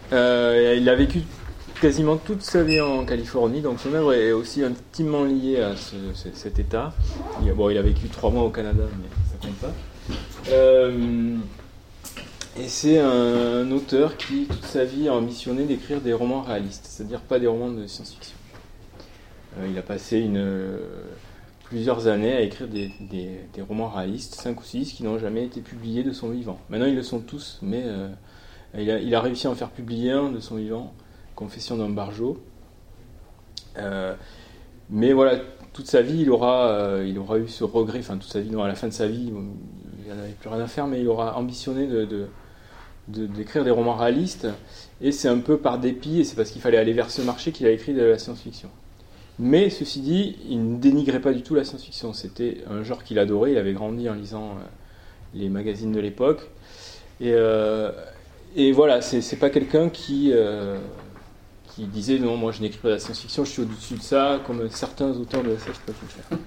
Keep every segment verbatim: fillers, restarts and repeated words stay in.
Euh, il a vécu quasiment toute sa vie en Californie, donc son œuvre est aussi intimement liée à ce, ce, cet état. Il, bon, il a vécu trois mois au Canada, mais ça compte pas. Euh, et c'est un, un auteur qui, toute sa vie, a ambitionné d'écrire des romans réalistes, c'est-à-dire pas des romans de science-fiction. Euh, il a passé une, euh, plusieurs années à écrire des, des, des romans réalistes, cinq ou six, qui n'ont jamais été publiés de son vivant. Maintenant, ils le sont tous, mais euh, il, a, il a réussi à en faire publier un de son vivant, Confession d'un barjot. Euh, mais voilà, toute sa vie, il aura, euh, il aura eu ce regret, enfin toute sa vie, non, à la fin de sa vie, il n'en avait plus rien à faire, mais il aura ambitionné de, de, de, d'écrire des romans réalistes, et c'est un peu par dépit, et c'est parce qu'il fallait aller vers ce marché qu'il a écrit de la science-fiction. Mais ceci dit, il ne dénigrait pas du tout la science-fiction, c'était un genre qu'il adorait, il avait grandi en lisant euh, les magazines de l'époque, et, euh, et voilà, c'est, c'est pas quelqu'un qui... Euh, qui disait non, moi je n'écris pas de la science-fiction, je suis au-dessus de ça, comme certains auteurs de S F peuvent le faire.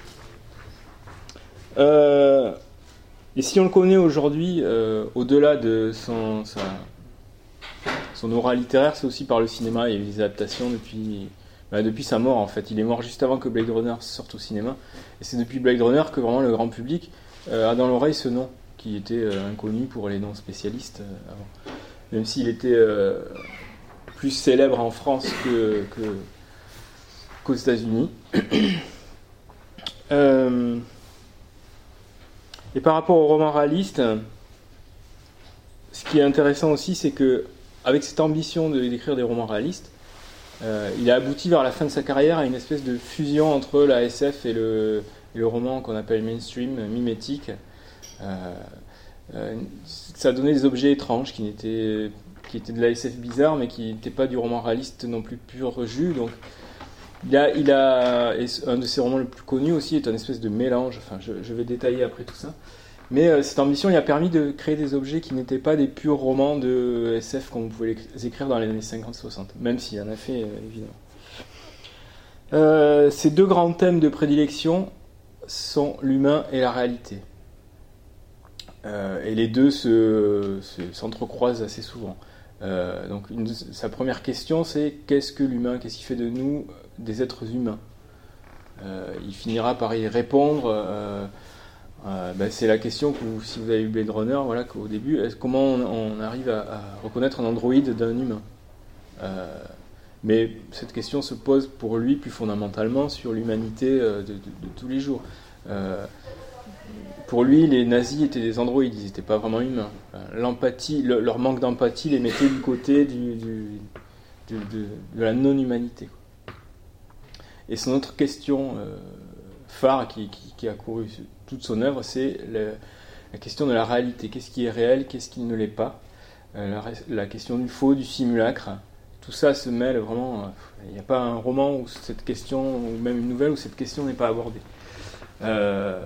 Euh, et si on le connaît aujourd'hui, euh, au-delà de son, sa, son aura littéraire, c'est aussi par le cinéma. Il y a eu des adaptations depuis, bah, depuis sa mort en fait. Il est mort juste avant que Blade Runner sorte au cinéma. Et c'est depuis Blade Runner que vraiment le grand public euh, a dans l'oreille ce nom, qui était euh, inconnu pour les non-spécialistes euh, avant. Même s'il était... Euh, plus célèbre en France que, que, qu'aux États-Unis. euh, et par rapport au roman réaliste, ce qui est intéressant aussi, c'est que avec cette ambition de, d'écrire des romans réalistes, euh, il a abouti vers la fin de sa carrière à une espèce de fusion entre la S F et le, et le roman qu'on appelle mainstream, mimétique. Euh, euh, ça a donné des objets étranges qui n'étaient qui était de la S F bizarre, mais qui n'était pas du roman réaliste non plus pur jus. Donc, il a, il a, et un de ses romans les plus connus aussi est un espèce de mélange. Enfin, je, je vais détailler après tout ça. Mais euh, cette ambition lui a permis de créer des objets qui n'étaient pas des purs romans de S F comme vous pouvez les écrire dans les années cinquante soixante, même s'il y en a fait, euh, évidemment. Euh, ces deux grands thèmes de prédilection sont l'humain et la réalité. Euh, et les deux se, se, s'entrecroisent assez souvent. Euh, donc une, sa première question c'est qu'est-ce que l'humain, qu'est-ce qui fait de nous des êtres humains. Euh, il finira par y répondre. Euh, euh, ben c'est la question que vous, si vous avez lu Blade Runner, voilà, qu'au début, est-ce, comment on, on arrive à, à reconnaître un androïde d'un humain. Euh, mais cette question se pose pour lui plus fondamentalement sur l'humanité de, de, de tous les jours. Euh, Pour lui, les nazis étaient des androïdes, ils n'étaient pas vraiment humains. L'empathie, le, leur manque d'empathie les mettait du côté du, du, du, de, de la non-humanité. Et son autre question euh, phare qui, qui, qui a couru toute son œuvre, c'est le, la question de la réalité. Qu'est-ce qui est réel, qu'est-ce qui ne l'est pas. euh, la, la question du faux, du simulacre. Tout ça se mêle vraiment. Il n'y a pas un roman où cette question, ou même une nouvelle où cette question n'est pas abordée. Euh,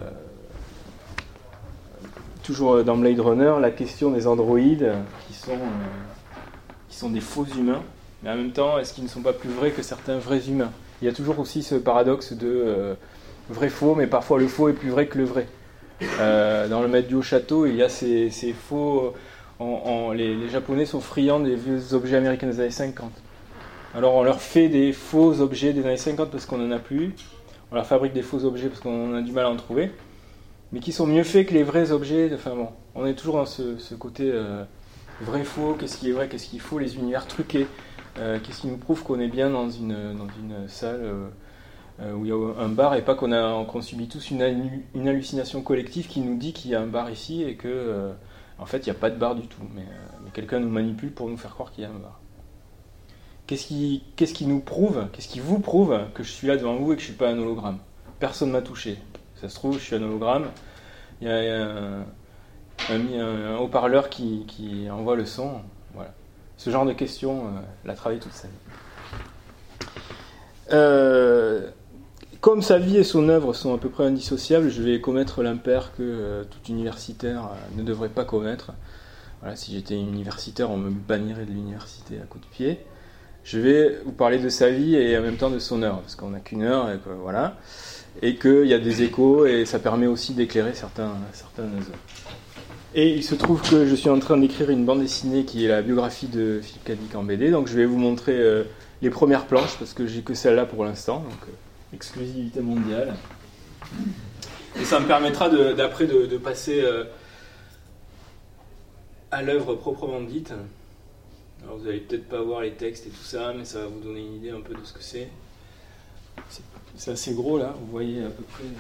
Toujours dans Blade Runner, la question des androïdes qui sont, euh, qui sont des faux humains, mais en même temps, est-ce qu'ils ne sont pas plus vrais que certains vrais humains ? Il y a toujours aussi ce paradoxe de euh, vrai-faux, mais parfois le faux est plus vrai que le vrai. Euh, dans Le Maître du Haut Château, il y a ces, ces faux... En, en, les, les Japonais sont friands des vieux objets américains des années cinquante. Alors on leur fait des faux objets des années cinquante parce qu'on n'en a plus, on leur fabrique des faux objets parce qu'on a du mal à en trouver, mais qui sont mieux faits que les vrais objets. Enfin bon, on est toujours dans ce, ce côté euh, vrai-faux, qu'est-ce qui est vrai, qu'est-ce qu'il faut, les univers truqués, euh, qu'est-ce qui nous prouve qu'on est bien dans une, dans une salle euh, où il y a un bar et pas qu'on, a, qu'on subit tous une, une hallucination collective qui nous dit qu'il y a un bar ici et que euh, en fait il n'y a pas de bar du tout, mais, euh, mais quelqu'un nous manipule pour nous faire croire qu'il y a un bar. Qu'est-ce qui, qu'est-ce qui nous prouve, qu'est-ce qui vous prouve que je suis là devant vous et que je ne suis pas un hologramme ? Personne ne m'a touché. Ça se trouve, je suis un hologramme. Il y a un, un, un, un haut-parleur qui, qui envoie le son. Voilà. Ce genre de questions, euh, l'a travaillé toute sa vie. Euh, comme sa vie et son œuvre sont à peu près indissociables, je vais commettre l'impair que euh, tout universitaire euh, ne devrait pas commettre. Voilà, si j'étais universitaire, on me bannirait de l'université à coups de pied. Je vais vous parler de sa vie et en même temps de son œuvre, parce qu'on n'a qu'une heure, et que, voilà, et qu'il y a des échos, et ça permet aussi d'éclairer certains, certaines œuvres. Et il se trouve que je suis en train d'écrire une bande dessinée qui est la biographie de Philippe Cadic en B D. Donc je vais vous montrer euh, les premières planches parce que j'ai que celle-là pour l'instant. Donc euh, exclusivité mondiale. Et ça me permettra de, d'après de, de passer euh, à l'œuvre proprement dite. Alors vous allez peut-être pas voir les textes et tout ça, mais ça va vous donner une idée un peu de ce que c'est. C'est, c'est assez gros là, vous voyez à peu près.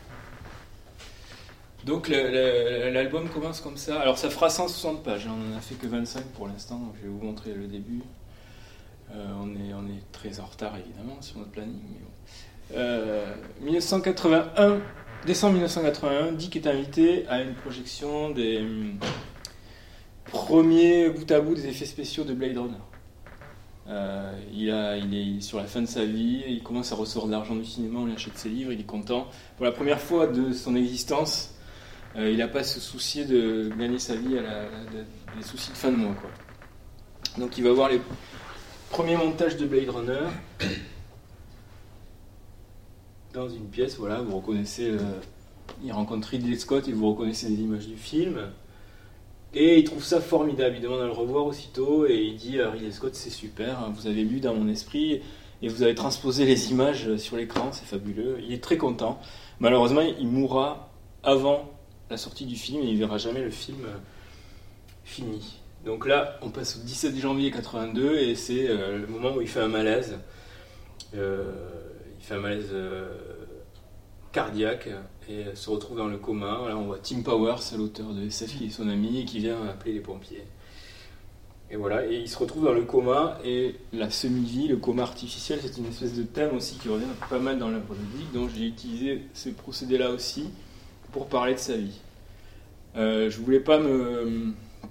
Donc le, le, l'album commence comme ça. Alors ça fera cent soixante pages, hein. On n'en a fait que vingt-cinq pour l'instant, donc je vais vous montrer le début. Euh, on, est, on est très en retard évidemment sur notre planning. Mais bon. euh, dix-neuf cent quatre-vingt-un, décembre dix-neuf cent quatre-vingt-un, Dick est invité à une projection des hum, premiers bout à bout des effets spéciaux de Blade Runner. Euh, il, a, il est sur la fin de sa vie, il commence à recevoir de l'argent du cinéma, on lui achète ses livres, il est content. Pour la première fois de son existence, Euh, il n'a pas à se soucier de gagner sa vie à la, de, des soucis de fin de mois, quoi. Donc il va voir les premiers montages de Blade Runner dans une pièce, voilà, vous reconnaissez, euh, il rencontre Ridley Scott et vous reconnaissez les images du film. Et il trouve ça formidable, il demande à le revoir aussitôt et il dit à Ridley Scott, c'est super, vous avez lu dans mon esprit et vous avez transposé les images sur l'écran, c'est fabuleux. Il est très content. Malheureusement, il mourra avant la sortie du film et il ne verra jamais le film fini. Donc là, on passe au dix-sept janvier quatre-vingt-deux et c'est euh, le moment où il fait un malaise. Euh, il fait un malaise euh, cardiaque et se retrouve dans le coma. Là, on voit Tim Powers, l'auteur de S F, qui est son ami et qui vient appeler les pompiers. Et voilà, et il se retrouve dans le coma et la semi-vie, le coma artificiel, c'est une espèce de thème aussi qui revient pas mal dans l'œuvre de Dick, donc j'ai utilisé ce procédé-là aussi pour parler de sa vie. Euh, je voulais pas me,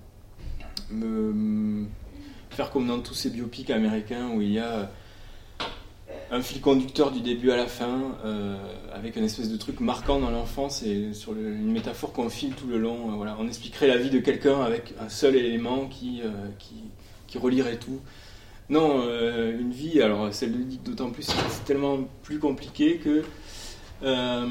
me faire comme dans tous ces biopics américains où il y a un fil conducteur du début à la fin, euh, avec une espèce de truc marquant dans l'enfance et sur le, une métaphore qu'on file tout le long. Euh, voilà. On expliquerait la vie de quelqu'un avec un seul élément qui, euh, qui, qui relierait tout. Non, euh, une vie, alors celle de Dick d'autant plus, c'est tellement plus compliqué que euh,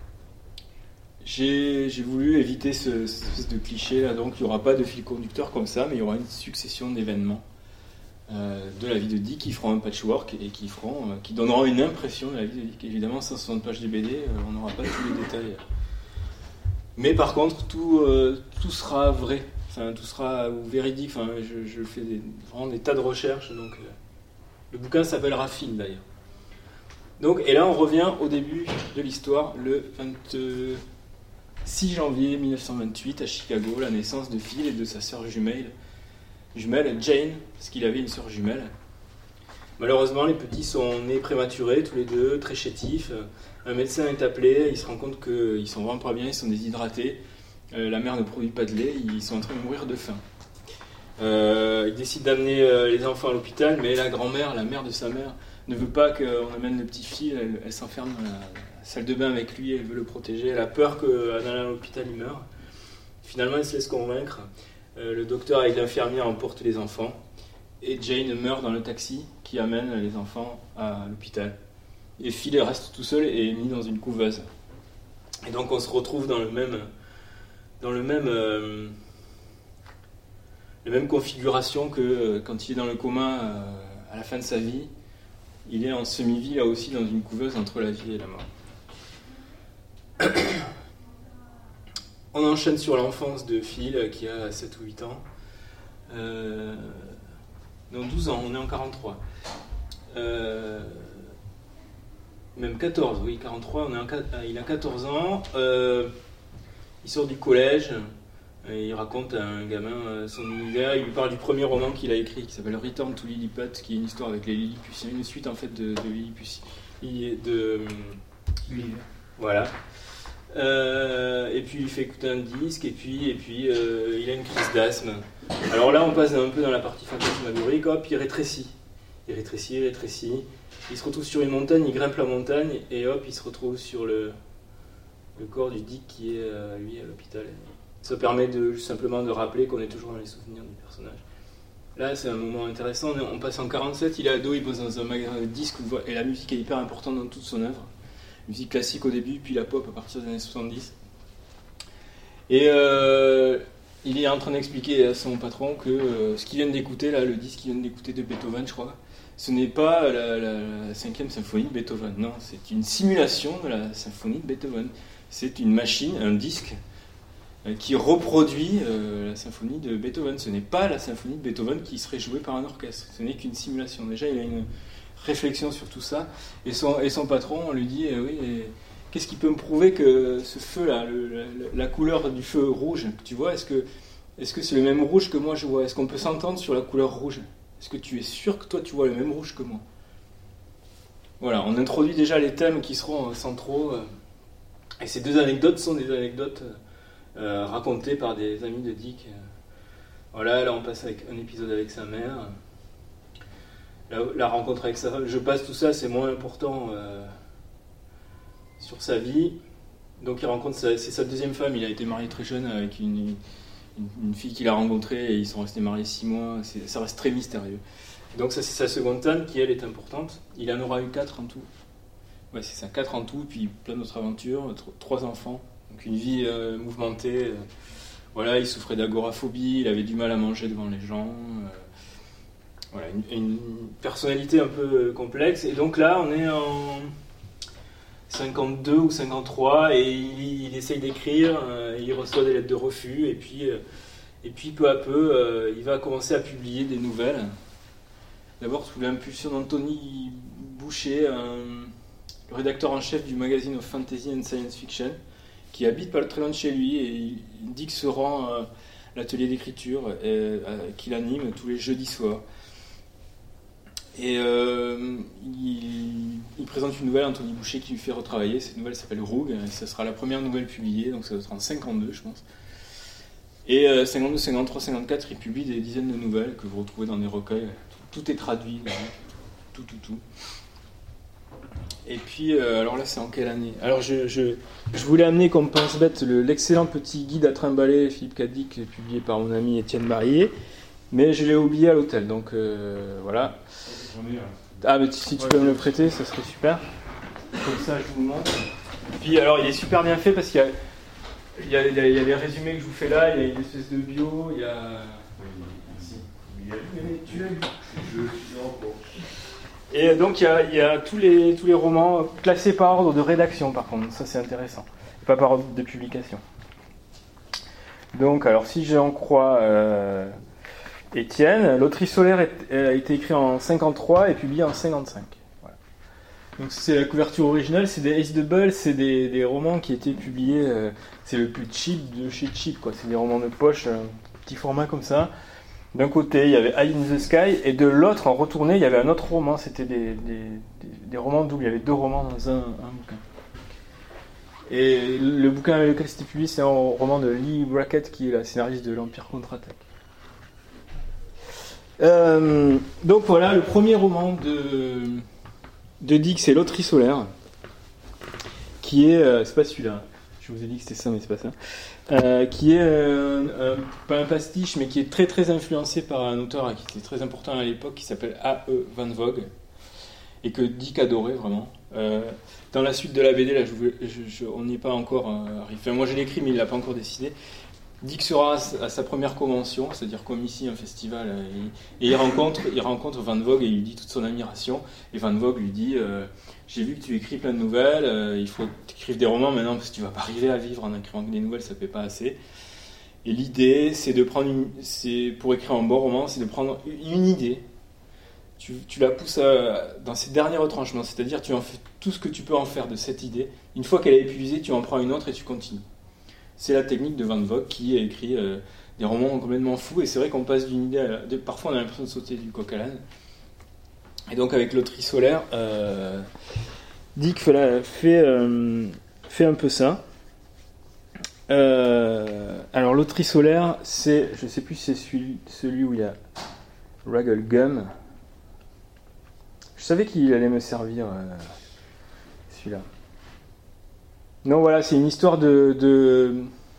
j'ai, j'ai voulu éviter ce, cette espèce de cliché là. Donc il n'y aura pas de fil conducteur comme ça, mais il y aura une succession d'événements Euh, de la vie de Dick qui feront un patchwork et qui, feront, euh, qui donneront une impression de la vie de Dick. Évidemment, cent soixante pages de B D, euh, on n'aura pas tous les détails. Mais par contre, tout, euh, tout sera vrai, enfin, tout sera véridique. Enfin, je, je fais des, vraiment des tas de recherches. Donc, euh, le bouquin s'appelle Raffine d'ailleurs. Donc, et là, on revient au début de l'histoire, le vingt-six janvier mille neuf cent vingt-huit à Chicago, la naissance de Phil et de sa sœur jumelle. jumelle, Jane, parce qu'il avait une sœur jumelle. Malheureusement, les petits sont nés prématurés, tous les deux, très chétifs. Un médecin est appelé, il se rend compte qu'ils sont vraiment pas bien, ils sont déshydratés. Euh, la mère ne produit pas de lait, ils sont en train de mourir de faim. Euh, il décide d'amener euh, les enfants à l'hôpital, mais la grand-mère, la mère de sa mère, ne veut pas qu'on amène le petit fils, elle, elle s'enferme dans la, la salle de bain avec lui, elle veut le protéger, elle a peur qu'en allant à l'hôpital, il meure. Finalement, elle se laisse convaincre. Euh, le docteur avec l'infirmière emporte les enfants et Jane meurt dans le taxi qui amène les enfants à l'hôpital. Et Phil reste tout seul et est mis dans une couveuse. Et donc on se retrouve dans le même, dans le même, euh, la même configuration que euh, quand il est dans le coma euh, à la fin de sa vie. Il est en semi-vie là aussi dans une couveuse entre la vie et la mort. On enchaîne sur l'enfance de Phil qui a sept ou huit ans. Euh, non, douze ans, on est en quarante-trois. Euh, même quatorze, oui, quarante-trois, on est en, il a quatorze ans. Euh, il sort du collège, et il raconte à un gamin son univers. Il lui parle du premier roman qu'il a écrit qui s'appelle Return to Lilliput, qui est une histoire avec les Lilliputiens, une suite en fait de, de Lilliputiens. De, de, voilà. Euh, et puis il fait écouter un disque et puis, et puis euh, il a une crise d'asthme. Alors là on passe un peu dans la partie fantasmagorique, hop, il rétrécit, il rétrécit, il rétrécit, il se retrouve sur une montagne, il grimpe la montagne et hop il se retrouve sur le, le corps du Dick qui est euh, lui à l'hôpital. Ça permet de, simplement de rappeler qu'on est toujours dans les souvenirs du personnage. Là c'est un moment intéressant, on passe en quarante-sept, il est ado, il bosse dans un magasin de disques et la musique est hyper importante dans toute son œuvre. Musique classique au début, puis la pop à partir des années soixante-dix. Et euh, il est en train d'expliquer à son patron que euh, ce qu'il vient d'écouter, là, le disque qu'il vient d'écouter de Beethoven, je crois, ce n'est pas la, la, la cinquième symphonie de Beethoven. Non, c'est une simulation de la symphonie de Beethoven. C'est une machine, un disque, euh, qui reproduit euh, la symphonie de Beethoven. Ce n'est pas la symphonie de Beethoven qui serait jouée par un orchestre. Ce n'est qu'une simulation. Déjà, il a une réflexion sur tout ça. Et son, et son patron, on lui dit, eh oui, et, qu'est-ce qui peut me prouver que ce feu-là, le, la, la couleur du feu rouge, tu vois, est-ce que, est-ce que c'est le même rouge que moi je vois? Est-ce qu'on peut s'entendre sur la couleur rouge? Est-ce que tu es sûr que toi tu vois le même rouge que moi? Voilà, on introduit déjà les thèmes qui seront centraux. Et ces deux anecdotes sont des anecdotes euh, racontées par des amis de Dick. Voilà, là on passe avec un épisode avec sa mère. La, la rencontre avec sa femme, je passe tout ça, c'est moins important euh, sur sa vie. Donc il rencontre sa, c'est sa deuxième femme, il a été marié très jeune avec une, une, une fille qu'il a rencontrée et ils sont restés mariés six mois, c'est, ça reste très mystérieux. Donc ça c'est sa seconde femme qui elle est importante, il en aura eu quatre en tout. Ouais c'est ça, quatre en tout, puis plein d'autres aventures, trois enfants, donc une vie euh, mouvementée. Euh, voilà, il souffrait d'agoraphobie, il avait du mal à manger devant les gens. Euh, Voilà, une, une personnalité un peu complexe. Et donc là, on est en cinquante-deux ou cinquante-trois et il, il essaye d'écrire, euh, il reçoit des lettres de refus et puis, euh, et puis peu à peu, euh, il va commencer à publier des nouvelles. D'abord sous l'impulsion d'Anthony Boucher, un, le rédacteur en chef du magazine of Fantasy and Science Fiction, qui habite pas très loin de chez lui et il, il dit que se rend à l'atelier d'écriture et, euh, qu'il anime tous les jeudis soirs. Et euh, il, il présente une nouvelle à Anthony Boucher qui lui fait retravailler. Cette nouvelle s'appelle Rogue, et ça sera la première nouvelle publiée, donc ça doit être en cinquante-deux, je pense. Et euh, cinquante-deux, cinquante-trois, cinquante-quatre, il publie des dizaines de nouvelles que vous retrouvez dans des recueils. Tout, tout est traduit, là, tout, tout, tout. Et puis, euh, alors là, c'est en quelle année? Alors, je, je, je voulais amener comme pense-bête le, l'excellent petit guide à trimballer Philippe Cadic, publié par mon ami Étienne Marié, mais je l'ai oublié à l'hôtel, donc euh, voilà. Ah, mais si tu peux me le prêter, ça serait super. Comme ça, je vous le montre. Puis, alors, il est super bien fait parce qu'il y a, il y a, il y a, il y a les résumés que je vous fais là, il y a une espèce de bio, il y a. Merci. Tu l'as lu. Je suis en cours. Et donc, il y a, il y a tous, les, tous les romans classés par ordre de rédaction, par contre. Ça, c'est intéressant. Pas par ordre de publication. Donc, alors, si j'en crois. Euh, Étienne, L'Autrice solaire a été écrit en cinquante-trois et publié en cinquante-cinq. Voilà. Donc c'est la couverture originale, c'est des Ace Double, c'est des, des romans qui étaient publiés, euh, c'est le plus cheap de chez cheap, quoi. C'est des romans de poche, un petit format comme ça. D'un côté, il y avait Eye in the Sky, et de l'autre, en retourné, il y avait un autre roman, c'était des, des, des, des romans doubles, il y avait deux romans dans un, un bouquin. Et le bouquin avec lequel c'était publié, c'est un roman de Lee Brackett, qui est la scénariste de l'Empire contre-attaque. Euh, donc voilà, le premier roman de, de Dick, c'est L'Autrice solaire, qui est, euh, c'est pas celui-là, je vous ai dit que c'était ça, mais c'est pas ça, euh, qui est euh, un, pas un pastiche, mais qui est très très influencé par un auteur qui était très important à l'époque, qui s'appelle A E Van Vogt, et que Dick adorait vraiment. Euh, dans la suite de la B D, là, je, je, je, on n'y est pas encore euh, arrivé. Enfin, moi je l'ai écrit, mais il l'a pas encore décidé. Dick sera à sa première convention, c'est-à-dire comme ici un festival, et, et il, rencontre, il rencontre Van Vogt et il lui dit toute son admiration. Et Van Vogt lui dit euh, j'ai vu que tu écris plein de nouvelles, euh, il faut que tu écrives des romans maintenant parce que tu vas pas arriver à vivre en écrivant des nouvelles, ça ne fait pas assez. Et l'idée, c'est de prendre une, c'est, pour écrire un bon roman, c'est de prendre une idée, tu, tu la pousses à, dans ses derniers retranchements, c'est-à-dire tu en fais tout ce que tu peux en faire de cette idée. Une fois qu'elle est épuisée, tu en prends une autre et tu continues. C'est la technique de Van Vogt qui a écrit euh, des romans complètement fous, et c'est vrai qu'on passe d'une idée à la... Parfois on a l'impression de sauter du coq à l'âne. Et donc avec L'Autrice solaire, euh, Dick fait, la... fait, euh, fait un peu ça. Euh, alors L'Autrice solaire, c'est, je ne sais plus si c'est celui, celui où il y a Raggle Gum. Je savais qu'il allait me servir, euh, celui-là. Non, voilà, c'est une histoire de, de,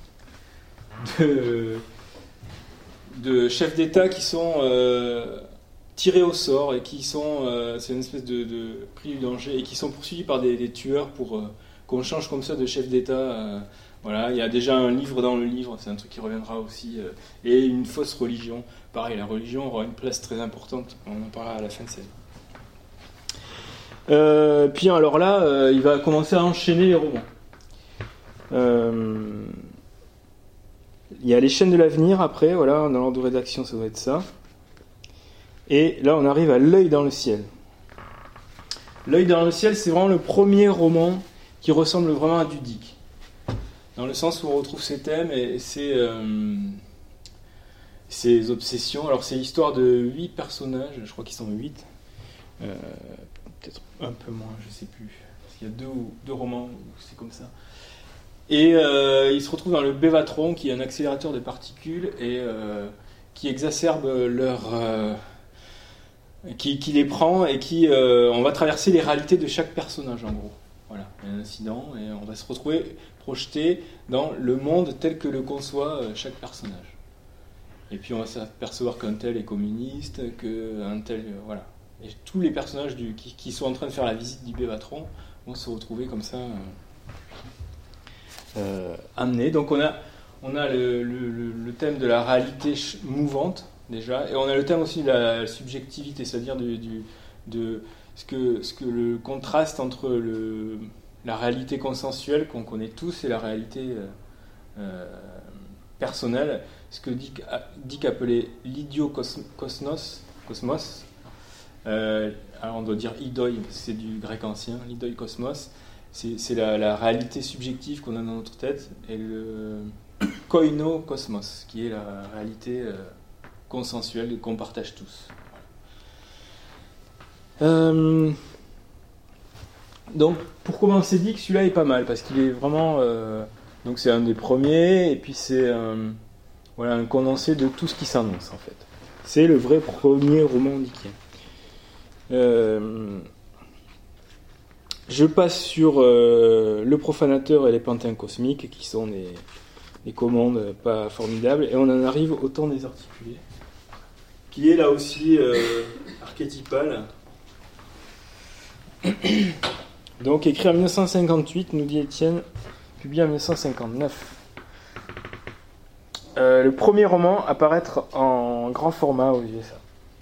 de, de chefs d'État qui sont euh, tirés au sort et qui sont, euh, c'est une espèce de, de prix du danger, et qui sont poursuivis par des, des tueurs pour euh, qu'on change comme ça de chef d'État euh, Voilà, il y a déjà un livre dans le livre, c'est un truc qui reviendra aussi. Euh, et une fausse religion. Pareil, la religion aura une place très importante. On en parlera à la fin de cette. Euh, puis alors là, euh, il va commencer à enchaîner les romans. Euh, il y a les chaînes de l'avenir après, voilà, dans l'ordre de rédaction, ça doit être ça. Et là, on arrive à L'œil dans le ciel. L'œil dans le ciel, c'est vraiment le premier roman qui ressemble vraiment à du Dick. Dans le sens où on retrouve ses thèmes et ses, euh, ses obsessions. Alors, c'est l'histoire de huit personnages, je crois qu'ils sont huit. Euh, peut-être un peu moins, je sais plus. Parce qu'il y a deux, deux romans où c'est comme ça. Et euh, ils se retrouvent dans le Bévatron, qui est un accélérateur de particules et euh, qui exacerbe leur... Euh, qui, qui les prend et qui... Euh, on va traverser les réalités de chaque personnage, en gros. Voilà, il y a un incident et on va se retrouver projeté dans le monde tel que le conçoit chaque personnage. Et puis on va s'apercevoir qu'un tel est communiste, qu'un tel... Euh, voilà. Et tous les personnages du, qui, qui sont en train de faire la visite du Bévatron vont se retrouver comme ça... Euh, Euh, amené. Donc on a, on a le, le, le thème de la réalité mouvante déjà, et on a le thème aussi de la subjectivité, c'est-à-dire du, du, de ce que, ce que le contraste entre le, la réalité consensuelle qu'on connaît tous et la réalité euh, euh, personnelle, ce que Dick, Dick appelait l'idiocosmos, cosmos. Euh, alors on doit dire idoi, c'est du grec ancien, l'idoi cosmos. C'est, c'est la, la réalité subjective qu'on a dans notre tête, et le koino-cosmos, qui est la réalité euh, consensuelle qu'on partage tous. Euh, donc, pour commencer, dit que celui-là est pas mal, parce qu'il est vraiment... Euh, donc c'est un des premiers, et puis c'est un, voilà, un condensé de tout ce qui s'annonce, en fait. C'est le vrai premier roman dickien. Euh... Je passe sur euh, Le Profanateur et les Pantins Cosmiques, qui sont des, des commandes pas formidables, et on en arrive au Temps des Articulés, qui est là aussi euh, archétypal. Donc écrit en dix-neuf cent cinquante-huit, nous dit Étienne, publié en dix-neuf cent cinquante-neuf. Euh, le premier roman à paraître en grand format aux U S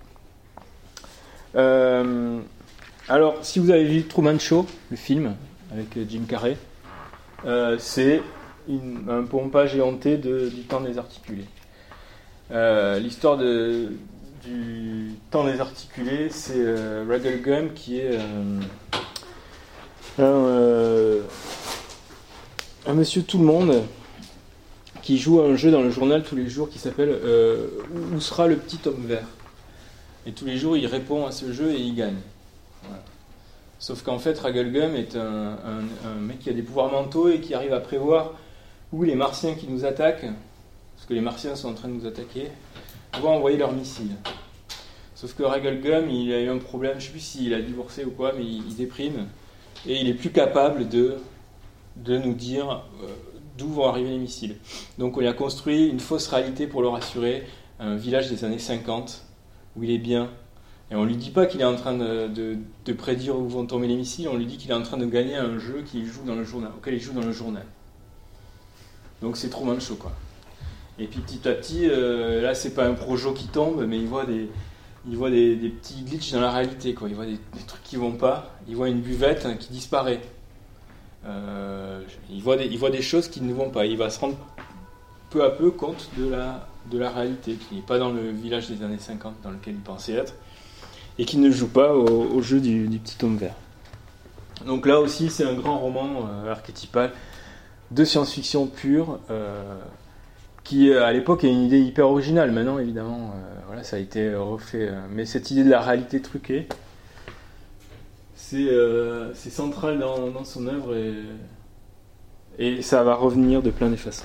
A. Euh... Alors, si vous avez vu Truman Show, le film, avec Jim Carrey, euh, c'est une, un pompage éhonté de, du Temps des Articulés. Euh, l'histoire de, du Temps des Articulés, c'est euh, Raggle Gum, qui est euh, un, euh, un monsieur tout-le-monde qui joue à un jeu dans le journal tous les jours qui s'appelle euh, « Où sera le petit homme vert ?» Et tous les jours, il répond à ce jeu et il gagne. Voilà. Sauf qu'en fait, Raggle Gum est un, un, un mec qui a des pouvoirs mentaux et qui arrive à prévoir où les Martiens qui nous attaquent, parce que les Martiens sont en train de nous attaquer, vont envoyer leurs missiles. Sauf que Raggle Gum, il a eu un problème, je ne sais plus s'il a divorcé ou quoi, mais il, il déprime, et il est plus capable de, de nous dire euh, d'où vont arriver les missiles. Donc on lui a construit une fausse réalité pour le rassurer, un village des années cinquante, où il est bien. Et on ne lui dit pas qu'il est en train de, de, de prédire où vont tomber les missiles, on lui dit qu'il est en train de gagner un jeu qu'il joue dans le journal, auquel il joue dans le journal. Donc c'est Truman Show, quoi. Et puis petit à petit, euh, là c'est pas un projo qui tombe, mais il voit des, il voit des, des petits glitches dans la réalité, quoi. Il voit des, des trucs qui vont pas, il voit une buvette hein, qui disparaît. Euh, il, voit des, il voit des choses qui ne vont pas, il va se rendre peu à peu compte de la, de la réalité, qui n'est pas dans le village des années cinquante dans lequel il pensait être. Et qui ne joue pas au, au jeu du, du petit homme vert. Donc là aussi, c'est un grand roman euh, archétypal de science-fiction pure, euh, qui à l'époque est une idée hyper originale. Maintenant, évidemment, euh, voilà, ça a été refait. Euh, mais cette idée de la réalité truquée, c'est, euh, c'est central dans, dans son œuvre et, et ça va revenir de plein de façons.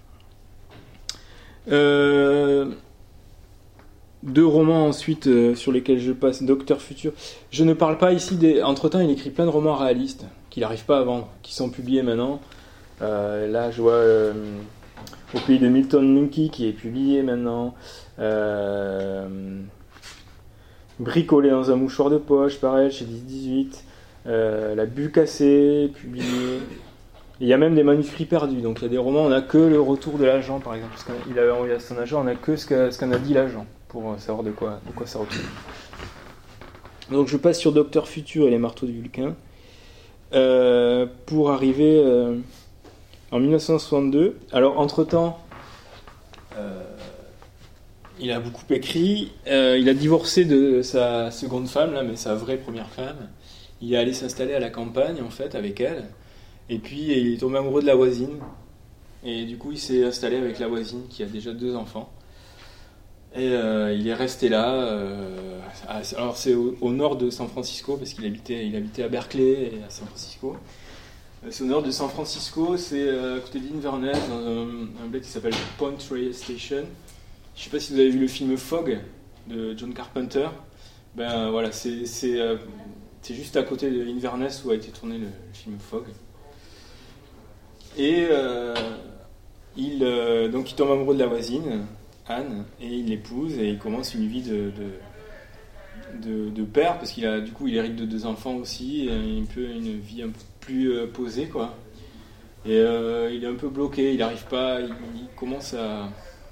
Euh... Deux romans ensuite euh, sur lesquels je passe, Docteur Futur. Je ne parle pas ici des... Entre-temps, il écrit plein de romans réalistes qu'il n'arrive pas à vendre, qui sont publiés maintenant. Euh, là, je vois euh, Au pays de Milton Monkey qui est publié maintenant. Euh, Bricolé dans un mouchoir de poche, pareil, chez dix dix-huit. Euh, La bulle cassée, publié. Il y a même des manuscrits perdus, donc il y a des romans, on n'a que le retour de l'agent, par exemple, parce qu'il avait envoyé à son agent, on n'a que ce qu'a, ce qu'en a dit l'agent, pour savoir de quoi, de quoi ça retourne. Donc je passe sur Docteur Futur et les marteaux de Vulcain, euh, pour arriver euh, en dix-neuf cent soixante-deux. Alors, entre-temps, euh, il a beaucoup écrit, euh, il a divorcé de sa seconde femme, là, mais sa vraie première femme. Il est allé s'installer à la campagne, en fait, avec elle. Et puis, il est tombé amoureux de la voisine. Et du coup, il s'est installé avec la voisine, qui a déjà deux enfants. Et euh, il est resté là. Euh, à, alors, c'est au, au nord de San Francisco, parce qu'il habitait, il habitait à Berkeley et à San Francisco. C'est au nord de San Francisco, c'est euh, à côté d'Inverness, dans un, un bled qui s'appelle Point Rail Station. Je ne sais pas si vous avez vu le film Fog de John Carpenter. Ben voilà, c'est, c'est, euh, c'est juste à côté de Inverness où a été tourné le, le film Fog. Et euh, il, euh, donc il tombe amoureux de la voisine, Anne, et il l'épouse et il commence une vie de, de, de, de père, parce qu'il a, du coup il hérite de deux enfants aussi, et un peu une vie un peu plus euh, posée, quoi. Et euh, il est un peu bloqué, il n'arrive pas, il, il commence à...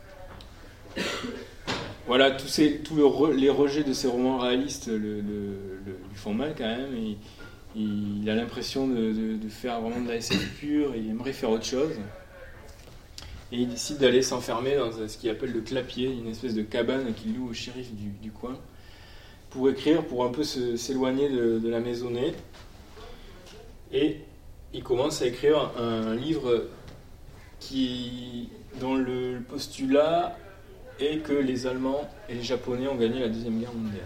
Voilà, tous, ces, tous le re, les rejets de ces romans réalistes le, le, le, lui font mal quand même. Et, il, il a l'impression de, de, de faire vraiment de la S F pure, et il aimerait faire autre chose. Et il décide d'aller s'enfermer dans ce qu'il appelle le clapier, une espèce de cabane qu'il loue au shérif du, du coin, pour écrire, pour un peu se, s'éloigner de, de la maisonnée. Et il commence à écrire un livre qui, dont le postulat est que les Allemands et les Japonais ont gagné la Deuxième Guerre mondiale,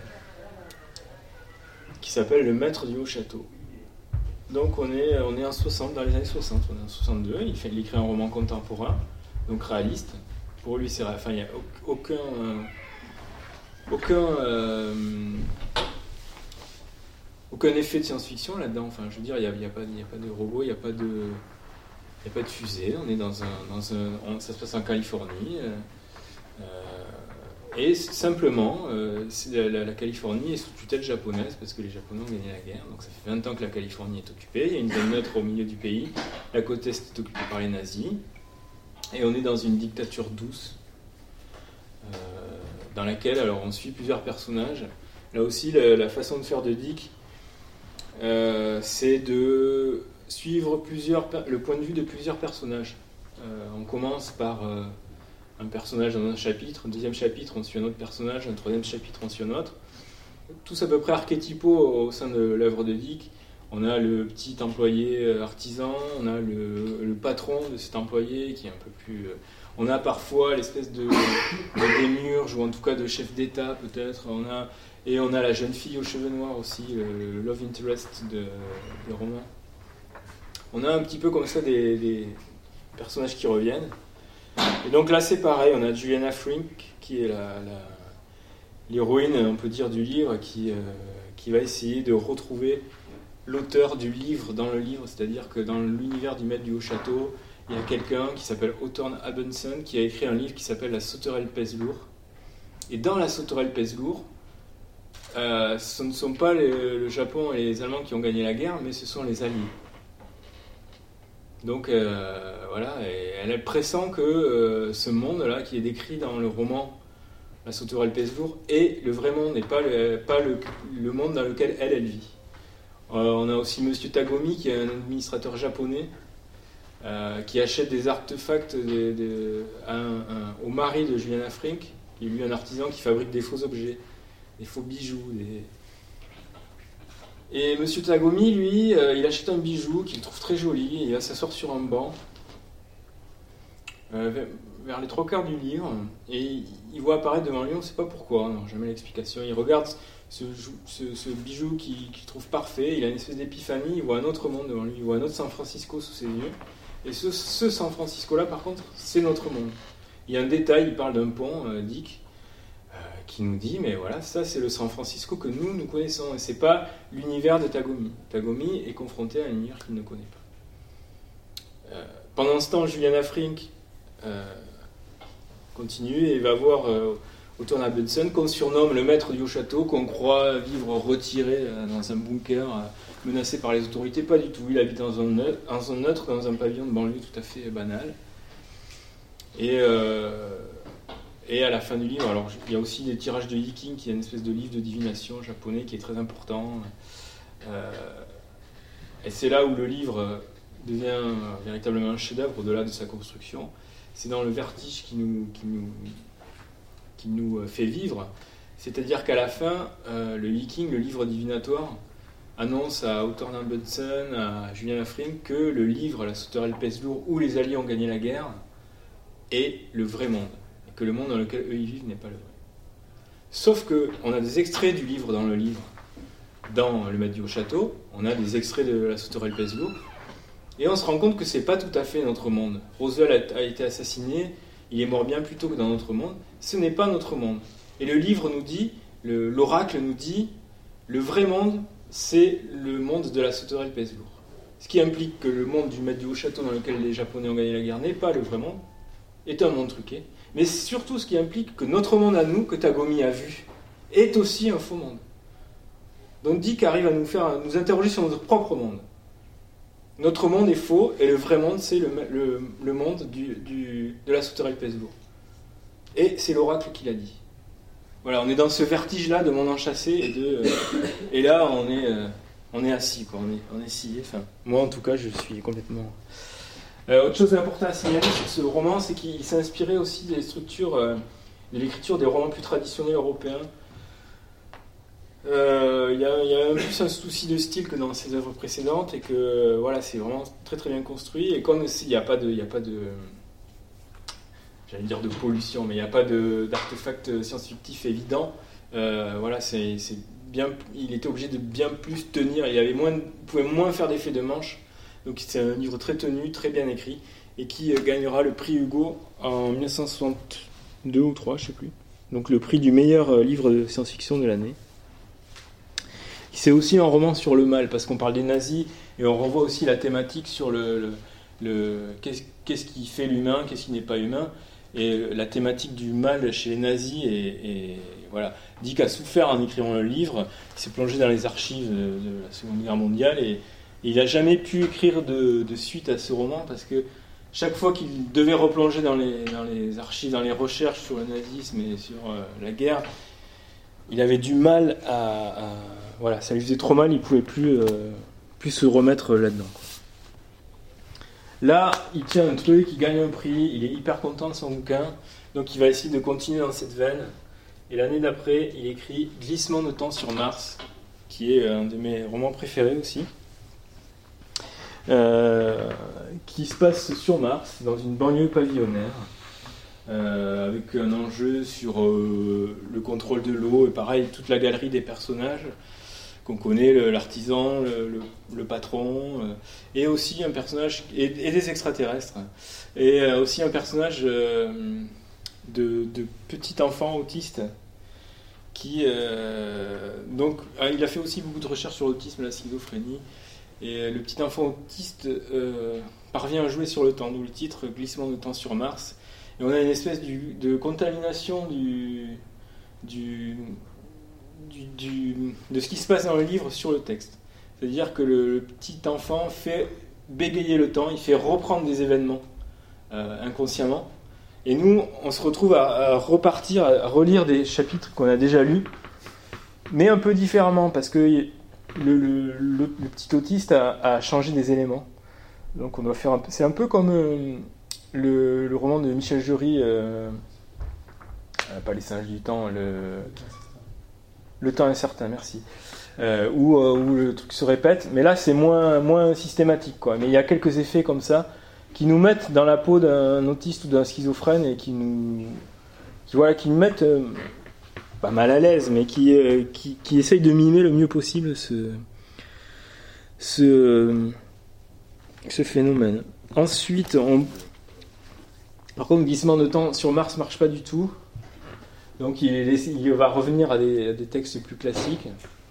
qui s'appelle Le Maître du Haut-Château. Donc on est, on est en soixante, dans les années soixante, on est en soixante-deux, il, fait, il écrit un roman contemporain, donc réaliste. Pour lui, c'est, enfin, il n'y a aucun... Euh, aucun euh, aucun effet de science-fiction là-dedans. Enfin, je veux dire, il n'y a, il y a, pas, il y a pas de robots, il n'y a pas de... Il n'y a pas de fusée, on est dans un... Dans un on, ça se passe en Californie. Euh, euh, et simplement, euh, c'est la, la, la Californie est sous tutelle japonaise, parce que les Japonais ont gagné la guerre. Donc ça fait vingt ans que la Californie est occupée. Il y a une zone neutre au milieu du pays. La côte est est occupée par les nazis. Et on est dans une dictature douce, euh, dans laquelle alors, on suit plusieurs personnages. Là aussi, la, la façon de faire de Dick, euh, c'est de suivre plusieurs, le point de vue de plusieurs personnages. Euh, on commence par euh, un personnage dans un chapitre, un deuxième chapitre, on suit un autre personnage, un troisième chapitre, on suit un autre. Tous à peu près archétypaux au sein de l'œuvre de Dick. On a le petit employé artisan, on a le, le patron de cet employé qui est un peu plus... On a parfois l'espèce de, de démiurge, ou en tout cas de chef d'État peut-être. On a, et on a la jeune fille aux cheveux noirs aussi, le, le love interest de, des romans. On a un petit peu comme ça des, des personnages qui reviennent. Et donc là c'est pareil, on a Juliana Frink qui est la, la, l'héroïne, on peut dire, du livre, qui, euh, qui va essayer de retrouver l'auteur du livre dans le livre, c'est-à-dire que dans l'univers du Maître du Haut-Château, il y a quelqu'un qui s'appelle Hawthorne Abenson qui a écrit un livre qui s'appelle La Sauterelle pèse lourd. Et dans La Sauterelle pèse lourd, euh, ce ne sont pas les, le Japon et les Allemands qui ont gagné la guerre, mais ce sont les Alliés. Donc euh, voilà, et elle pressent que euh, ce monde-là, qui est décrit dans le roman La Sauterelle pèse lourd, est le vrai monde et pas le, pas le, le monde dans lequel elle, elle vit. Euh, on a aussi Monsieur Tagomi, qui est un administrateur japonais, euh, qui achète des artefacts de, de, à un, un, au mari de Juliana Frink, qui est lui un artisan qui fabrique des faux objets, des faux bijoux. Des... Et Monsieur Tagomi, lui, euh, il achète un bijou qu'il trouve très joli, et il va s'asseoir sur un banc, euh, vers, vers les trois quarts du livre, et il voit apparaître devant lui, on ne sait pas pourquoi, non, jamais l'explication. Il regarde ce, ce, ce bijou qu'il, qu'il trouve parfait, il a une espèce d'épiphanie, il voit un autre monde devant lui, il voit un autre San Francisco sous ses yeux. Et ce, ce San Francisco-là, par contre, c'est notre monde. Il y a un détail, il parle d'un pont, euh, Dick, euh, qui nous dit, mais voilà, ça c'est le San Francisco que nous, nous connaissons, et c'est pas l'univers de Tagomi. Tagomi est confronté à un univers qu'il ne connaît pas. Euh, pendant ce temps, Juliana Frink euh, continue et va voir... Euh, Otto Hudson, qu'on surnomme le maître du haut château, qu'on croit vivre retiré euh, dans un bunker, euh, menacé par les autorités. Pas du tout, il habite en zone neutre, en zone neutre dans un pavillon de banlieue tout à fait banal. Et, euh, et à la fin du livre, alors il y a aussi des tirages de Yiking, qui est une espèce de livre de divination japonais qui est très important. Euh, et c'est là où le livre devient véritablement un chef-d'œuvre au-delà de sa construction. C'est dans le vertige qui nous, qui nous, qui nous fait vivre. C'est-à-dire qu'à la fin, euh, le Yiking, le livre divinatoire, annonce à Otto Hudson, à Julien Lafrime, que le livre, la sauterelle pèse lourd, où les Alliés ont gagné la guerre, est le vrai monde. Et que le monde dans lequel eux ils vivent n'est pas le vrai. Sauf qu'on a des extraits du livre dans le livre. Dans Le Maître du Haut Château, on a des extraits de la sauterelle pèse lourd. Et on se rend compte que c'est pas tout à fait notre monde. Roosevelt a, a été assassiné, il est mort bien plus tôt que dans notre monde. Ce n'est pas notre monde. Et le livre nous dit, le, l'oracle nous dit, le vrai monde, c'est le monde de la sauterelle pèse lourd. Ce qui implique que le monde du Maître du Haut Château dans lequel les Japonais ont gagné la guerre n'est pas le vrai monde, est un monde truqué. Mais surtout ce qui implique que notre monde à nous, que Tagomi a vu, est aussi un faux monde. Donc Dick arrive à nous faire, à nous interroger sur notre propre monde. Notre monde est faux, et le vrai monde, c'est le, le, le monde du, du, de la sauterelle pèse lourd. Et c'est l'oracle qui l'a dit. Voilà, on est dans ce vertige-là de monde enchâssé, et, de, euh, et là, on est, euh, on est assis, quoi, on est, on est scié. Enfin, moi, en tout cas, je suis complètement... Euh, autre chose importante à signaler sur ce roman, c'est qu'il s'est inspiré aussi des structures, euh, de l'écriture des romans plus traditionnels européens. Il euh, y, y a un plus un souci de style que dans ses œuvres précédentes, et que euh, voilà, c'est vraiment très très bien construit. Et comme il n'y a pas de, il y a pas de, j'allais dire de pollution, mais il n'y a pas de, d'artefacts science-fictifs évidents. Euh, voilà, c'est, c'est bien, il était obligé de bien plus tenir. Il avait moins, il pouvait moins faire d'effets de manche. Donc c'est un livre très tenu, très bien écrit, et qui euh, gagnera le prix Hugo en dix-neuf cent soixante-deux ou trois, je sais plus. Donc le prix du meilleur euh, livre de science-fiction de l'année. C'est aussi un roman sur le mal, parce qu'on parle des nazis, et on renvoie aussi la thématique sur le, le, le qu'est-ce, qu'est-ce qui fait l'humain, qu'est-ce qui n'est pas humain, et la thématique du mal chez les nazis, et, et voilà. Dick a souffert en écrivant le livre, il s'est plongé dans les archives de, de la Seconde Guerre mondiale, et, et il n'a jamais pu écrire de, de suite à ce roman, parce que chaque fois qu'il devait replonger dans les, dans les archives, dans les recherches sur le nazisme et sur euh, la guerre, il avait du mal à... à Voilà, ça lui faisait trop mal, il ne pouvait plus, euh, plus se remettre là-dedans. Là, il tient un truc, il gagne un prix, il est hyper content de son bouquin, donc il va essayer de continuer dans cette veine. Et l'année d'après, il écrit « Glissement de temps sur Mars », qui est un de mes romans préférés aussi, euh, qui se passe sur Mars, dans une banlieue pavillonnaire, Euh, avec un enjeu sur euh, le contrôle de l'eau, et pareil, toute la galerie des personnages qu'on connaît, le, l'artisan, le, le, le patron, euh, et aussi un personnage, et, et des extraterrestres, et euh, aussi un personnage euh, de, de petit enfant autiste, qui, euh, donc, il a fait aussi beaucoup de recherches sur l'autisme et la schizophrénie, et le petit enfant autiste euh, parvient à jouer sur le temps, d'où le titre « Glissement de temps sur Mars ». Et on a une espèce du, de contamination du, du, du, du, de ce qui se passe dans le livre sur le texte. C'est-à-dire que le, le petit enfant fait bégayer le temps, il fait reprendre des événements euh, inconsciemment. Et nous, on se retrouve à, à repartir, à relire des chapitres qu'on a déjà lus, mais un peu différemment, parce que le, le, le, le petit autiste a, a changé des éléments. Donc on doit faire un peu, c'est un peu comme... Euh, Le, le roman de Michel Jury, euh, euh, pas Les singes du temps, le, le temps incertain, merci, euh, où, euh, où le truc se répète, mais là c'est moins, moins systématique, quoi. Mais il y a quelques effets comme ça qui nous mettent dans la peau d'un autiste ou d'un schizophrène et qui nous, qui, voilà, qui nous mettent euh, pas mal à l'aise, mais qui, euh, qui, qui essayent de mimer le mieux possible ce, ce, ce phénomène. Ensuite, on Par contre, le glissement de temps sur Mars ne marche pas du tout. Donc il, est, il va revenir à des, à des textes plus classiques.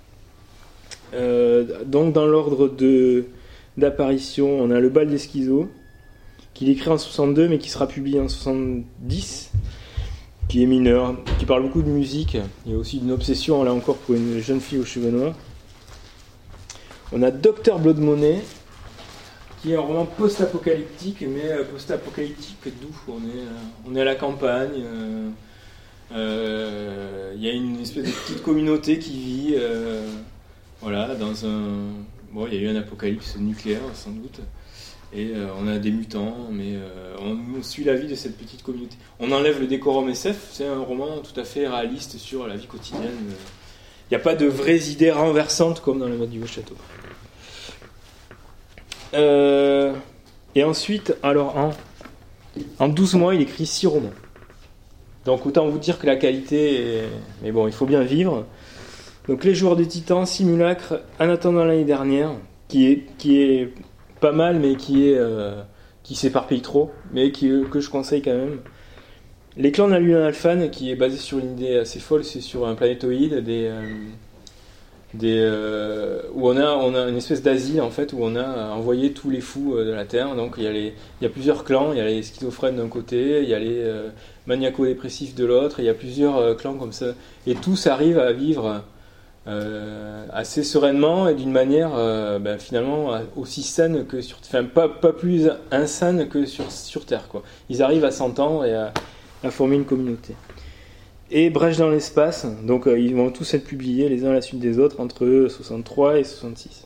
Euh, donc dans l'ordre de, d'apparition, on a Le bal des schizos, qu'il écrit en soixante-deux, mais qui sera publié en soixante-dix, qui est mineur, qui parle beaucoup de musique. Il y a aussi une obsession, là encore, pour une jeune fille aux cheveux noirs. On a Docteur Blood Money, qui est un roman post-apocalyptique, mais post-apocalyptique doux. On est, on est à la campagne. Euh, euh, il y a une espèce de petite communauté qui vit, euh, voilà, dans un... Bon, il y a eu un apocalypse nucléaire, sans doute. Et euh, on a des mutants, mais euh, on, on suit la vie de cette petite communauté. On enlève le décorum S F, c'est un roman tout à fait réaliste sur la vie quotidienne. Il n'y a pas de vraies idées renversantes comme dans Le Maître du Château. Euh, et ensuite, alors en, en douze mois, il écrit six romans. Donc autant vous dire que la qualité est... Mais bon, il faut bien vivre. Donc Les Joueurs des Titans, Simulacre, En attendant l'année dernière, qui est... Qui est pas mal, mais qui est euh, qui s'éparpille trop, mais qui, que je conseille quand même. Les Clans de la Lune Alphane, qui est basé sur une idée assez folle, c'est sur un planétoïde, des, euh, des, euh, où on a, on a une espèce d'asile en fait, où on a envoyé tous les fous de la Terre. Donc il y a, les, il y a plusieurs clans, il y a les schizophrènes d'un côté, il y a les euh, maniaco-dépressifs de l'autre, il y a plusieurs euh, clans comme ça, et tous arrivent à vivre Euh, assez sereinement et d'une manière euh, ben, finalement aussi saine que sur, enfin pas, pas plus insane que sur, sur Terre quoi. Ils arrivent à s'entendre et à, à former une communauté. Et Brèche dans l'espace, donc euh, ils vont tous être publiés les uns à la suite des autres entre soixante-trois et soixante-six.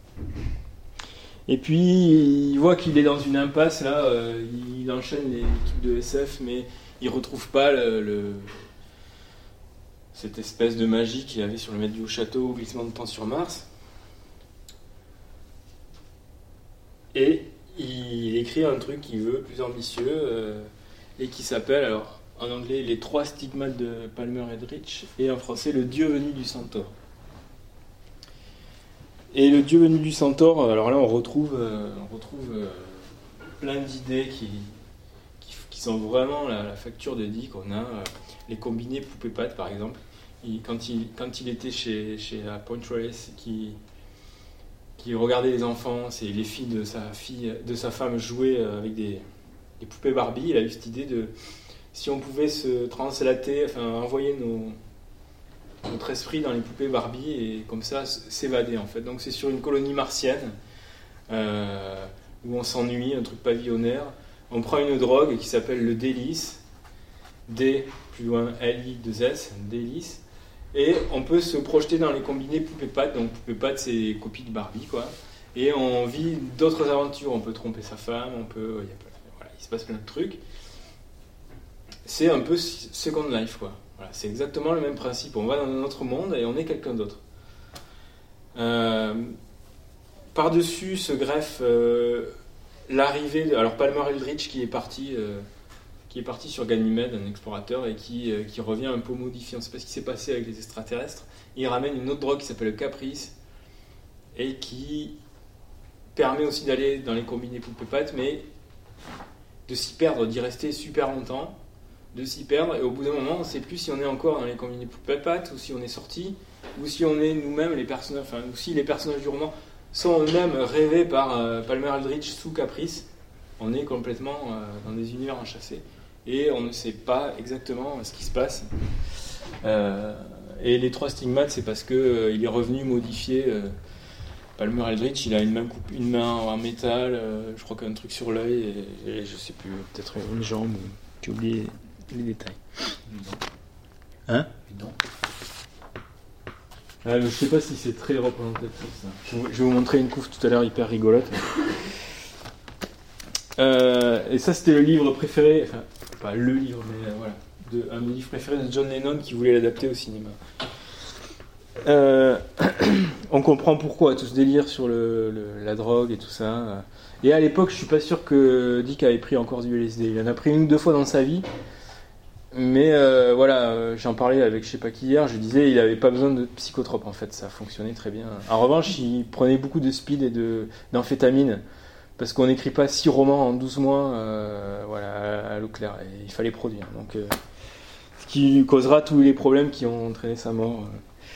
Et puis il voit qu'il est dans une impasse là, euh, il enchaîne les trucs de S F mais il retrouve pas le, le cette espèce de magie qu'il avait sur Le Maître du Château, au glissement de temps sur Mars. Et il écrit un truc qu'il veut, plus ambitieux, euh, et qui s'appelle, alors en anglais, Les trois stigmates de Palmer Eldritch, et en français, Le Dieu venu du Centaure. Et Le Dieu venu du Centaure, alors là on retrouve, euh, on retrouve euh, plein d'idées qui, qui, qui sont vraiment la, la facture de Dick. On a euh, les combinés poupées-pattes par exemple. Il, quand, il, quand il était chez, chez Point Reyes, qui, qui regardait les enfants, c'est les filles de sa, fille, de sa femme jouer avec des, des poupées Barbie, il a eu cette idée de si on pouvait se translater, enfin envoyer nos, notre esprit dans les poupées Barbie et comme ça s'évader en fait. Donc c'est sur une colonie martienne euh, où on s'ennuie, un truc pavillonnaire. On prend une drogue qui s'appelle le délice, D plus loin L I deux S, délice. Et on peut se projeter dans les combinés poupées-pattes. Donc poupées-pattes, c'est des copies de Barbie, quoi. Et on vit d'autres aventures. On peut tromper sa femme, on peut... Il, y a, voilà, il se passe plein de trucs. C'est un peu Second Life, quoi. Voilà, c'est exactement le même principe. On va dans un autre monde et on est quelqu'un d'autre. Euh, par-dessus se greffe euh, l'arrivée... De, alors Palmer Eldritch qui est parti... Euh, qui est parti sur Ganymède, un explorateur, et qui, euh, qui revient un peu modifié. On ne sait pas ce qui s'est passé avec les extraterrestres. Il ramène une autre drogue qui s'appelle le Caprice, et qui permet aussi d'aller dans les combinés poupées-pattes, mais de s'y perdre, d'y rester super longtemps, de s'y perdre, et au bout d'un moment, on ne sait plus si on est encore dans les combinés poupées-pattes, ou si on est sorti, ou si on est nous-mêmes les personnages, enfin, ou si les personnages du roman sont eux-mêmes rêvés par euh, Palmer Eldritch sous Caprice. On est complètement euh, dans des univers enchâssés. Et on ne sait pas exactement ce qui se passe. Euh, et les trois stigmates, c'est parce qu'il euh, est revenu modifier. Euh, Palmer Eldritch, il a une main, coupe, une main en métal, euh, je crois qu'un truc sur l'œil, et, et je sais plus, peut-être une jambe, j'ai oublié les détails. Hein ah, je sais pas si c'est très représentatif ça. Je, je vais vous montrer une couve tout à l'heure hyper rigolote. Euh, et ça c'était le livre préféré, enfin pas le livre mais euh, voilà, de, un des livres préférés de John Lennon qui voulait l'adapter au cinéma. Euh, on comprend pourquoi tout ce délire sur le, le, la drogue et tout ça. Et à l'époque je suis pas sûr que Dick avait pris encore du L S D, il en a pris une ou deux fois dans sa vie. Mais euh, voilà, j'en parlais avec je sais pas qui hier, je disais il avait pas besoin de psychotropes en fait, ça fonctionnait très bien. En revanche il prenait beaucoup de speed et de, d'amphétamine. Parce qu'on n'écrit pas six romans en douze mois euh, voilà, à l'eau claire. Et il fallait produire. Donc, euh, ce qui lui causera tous les problèmes qui ont entraîné sa mort.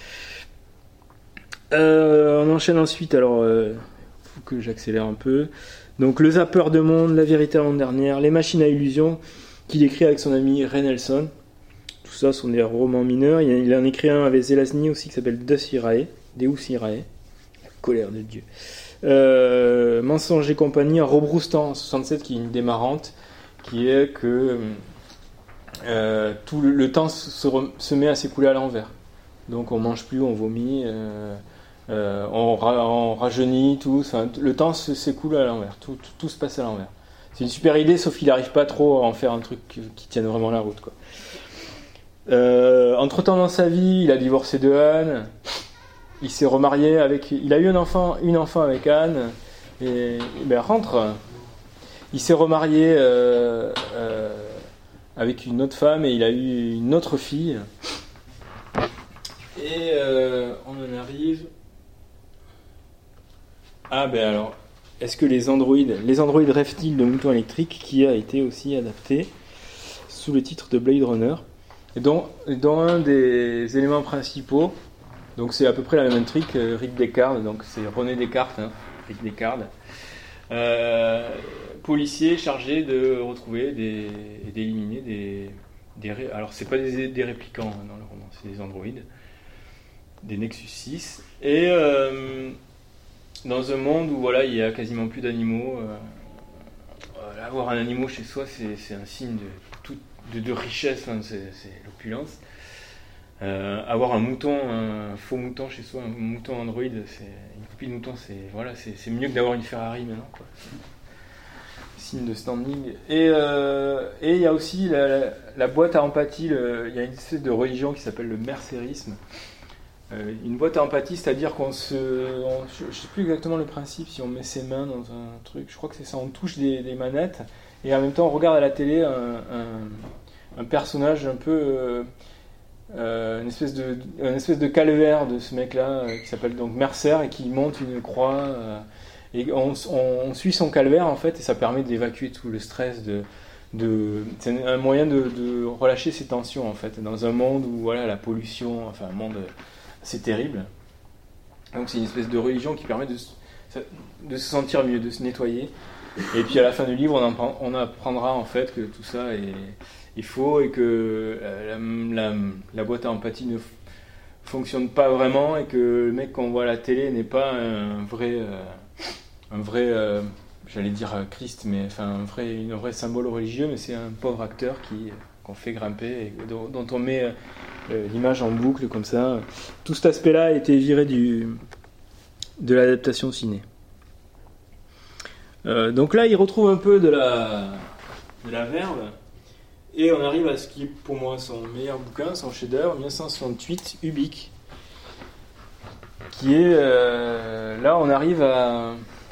Euh, on enchaîne ensuite. Alors, il euh, faut que j'accélère un peu. Donc, Le Zappeur de Monde, La Vérité avant-dernière, Les Machines à illusions, qu'il écrit avec son ami Ray Nelson. tout ça sont des romans mineurs. Il, il en écrit un avec Zelazny aussi qui s'appelle Deus Irae, Deus Irae, la colère de Dieu. Euh, Mensonge et compagnie, en rebroustant en soixante-sept, qui est une idée marrante, qui est que euh, tout le, le temps se, se met à s'écouler à l'envers. Donc on mange plus, on vomit, euh, euh, on, ra, on rajeunit, tout. Enfin, le temps se, s'écoule à l'envers, tout, tout, tout se passe à l'envers. C'est une super idée, sauf qu'il n'arrive pas trop à en faire un truc qui, qui tienne vraiment la route, quoi. Euh, entre-temps dans sa vie, il a divorcé de Anne. Il s'est remarié avec... Il a eu un enfant, une enfant avec Anne. Et, et ben rentre. Il s'est remarié euh, euh, avec une autre femme et il a eu une autre fille. Et euh, on en arrive... Ah ben alors, est-ce que les androïdes... Les androïdes rêvent-ils de moutons électriques, qui a été aussi adapté sous le titre de Blade Runner. Et dont, dont un des éléments principaux... Donc c'est à peu près la même intrigue que Rick Deckard, donc c'est René Descartes, hein, Rick Deckard, euh, policier chargé de retrouver des, et d'éliminer des, des... Alors c'est pas des, des réplicants hein, dans le roman, c'est des androïdes, des Nexus six, et euh, dans un monde où voilà, il y a quasiment plus d'animaux, euh, avoir un animal chez soi c'est, c'est un signe de, tout, de, de richesse, hein, c'est, c'est l'opulence. Euh, avoir un mouton, un faux mouton chez soi, un mouton Android, c'est une copie de mouton, c'est voilà, c'est, c'est mieux que d'avoir une Ferrari maintenant, quoi. Signe de standing. Et euh, et il y a aussi la, la, la boîte à empathie. Le, il y a une espèce de religion qui s'appelle le mercérisme. Euh, une boîte à empathie, c'est-à-dire qu'on se, on, je, je sais plus exactement le principe. Si on met ses mains dans un truc, je crois que c'est ça. On touche des, des manettes et en même temps on regarde à la télé un, un, un personnage un peu euh, Euh, une espèce de une espèce de calvaire de ce mec-là euh, qui s'appelle donc Mercer et qui monte une croix euh, et on, on, on suit son calvaire en fait et ça permet d'évacuer tout le stress de de c'est un moyen de, de relâcher ses tensions en fait dans un monde où voilà la pollution, enfin un monde c'est terrible. Donc c'est une espèce de religion qui permet de de se sentir mieux, de se nettoyer. Et puis à la fin du livre on, en, on apprendra en fait que tout ça est il faut et que euh, la, la, la boîte à empathie ne f- fonctionne pas vraiment et que le mec qu'on voit à la télé n'est pas un vrai, euh, un vrai, euh, j'allais dire Christ, mais enfin un vrai, un vrai symbole religieux, mais c'est un pauvre acteur qui qu'on fait grimper et dont, dont on met euh, l'image en boucle comme ça. Tout cet aspect-là a été viré du de l'adaptation ciné. Euh, donc là, il retrouve un peu de la de la verve. Et on arrive à ce qui est pour moi son meilleur bouquin, son chef-d'œuvre, dix-neuf cent soixante-huit, Ubik, qui est euh, là on arrive à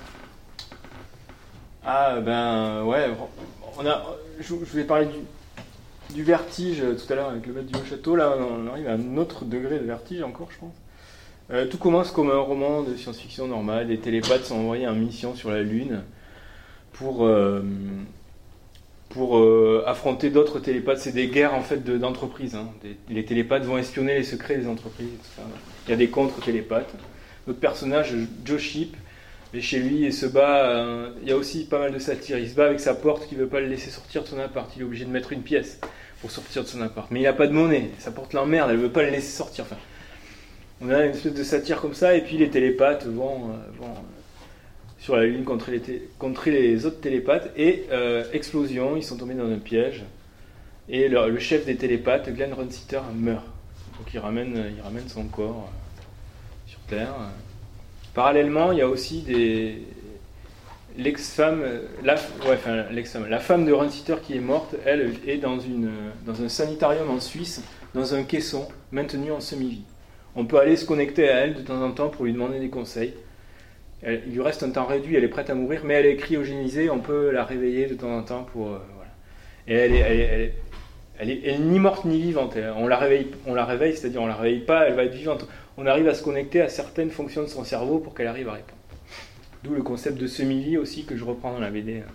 ah ben ouais on a je, je vais parler du, du vertige tout à l'heure avec le maître du château. Là on arrive à un autre degré de vertige encore, je pense. Euh, tout commence comme un roman de science-fiction normal. Des télépathes sont envoyés en mission sur la Lune pour euh, pour euh, affronter d'autres télépathes. C'est des guerres en fait de, d'entreprises. Hein. Des, les télépathes vont espionner les secrets des entreprises. Et tout ça. Il y a des contre-télépathes. Notre personnage, Joe Sheep, est chez lui et se bat. Euh, il y a aussi pas mal de satire. Il se bat avec sa porte qui ne veut pas le laisser sortir de son appart. Il est obligé de mettre une pièce pour sortir de son appart. Mais il n'a pas de monnaie. Sa porte l'emmerde. Elle ne veut pas le laisser sortir. Enfin, on a une espèce de satire comme ça. Et puis les télépathes vont... Euh, vont sur la Lune contre les, té- contre les autres télépathes et euh, explosion, ils sont tombés dans un piège et le, le chef des télépathes, Glenn Runsiter, meurt. Donc il ramène, il ramène son corps euh, sur Terre. Parallèlement, il y a aussi des l'ex-femme, la, ouais, enfin, l'ex-femme, la femme de Runsiter qui est morte, elle est dans, une, dans un sanitarium en Suisse, dans un caisson maintenu en semi-vie. On peut aller se connecter à elle de temps en temps pour lui demander des conseils. Elle, il lui reste un temps réduit, elle est prête à mourir, mais elle est cryogénisée, on peut la réveiller de temps en temps pour... Euh, voilà. Et elle est, elle, est, elle, est, elle, est, elle est ni morte ni vivante. On la réveille, on la réveille, c'est-à-dire on la réveille pas, elle va être vivante. On arrive à se connecter à certaines fonctions de son cerveau pour qu'elle arrive à répondre. D'où le concept de semi-vie aussi que je reprends dans la B D.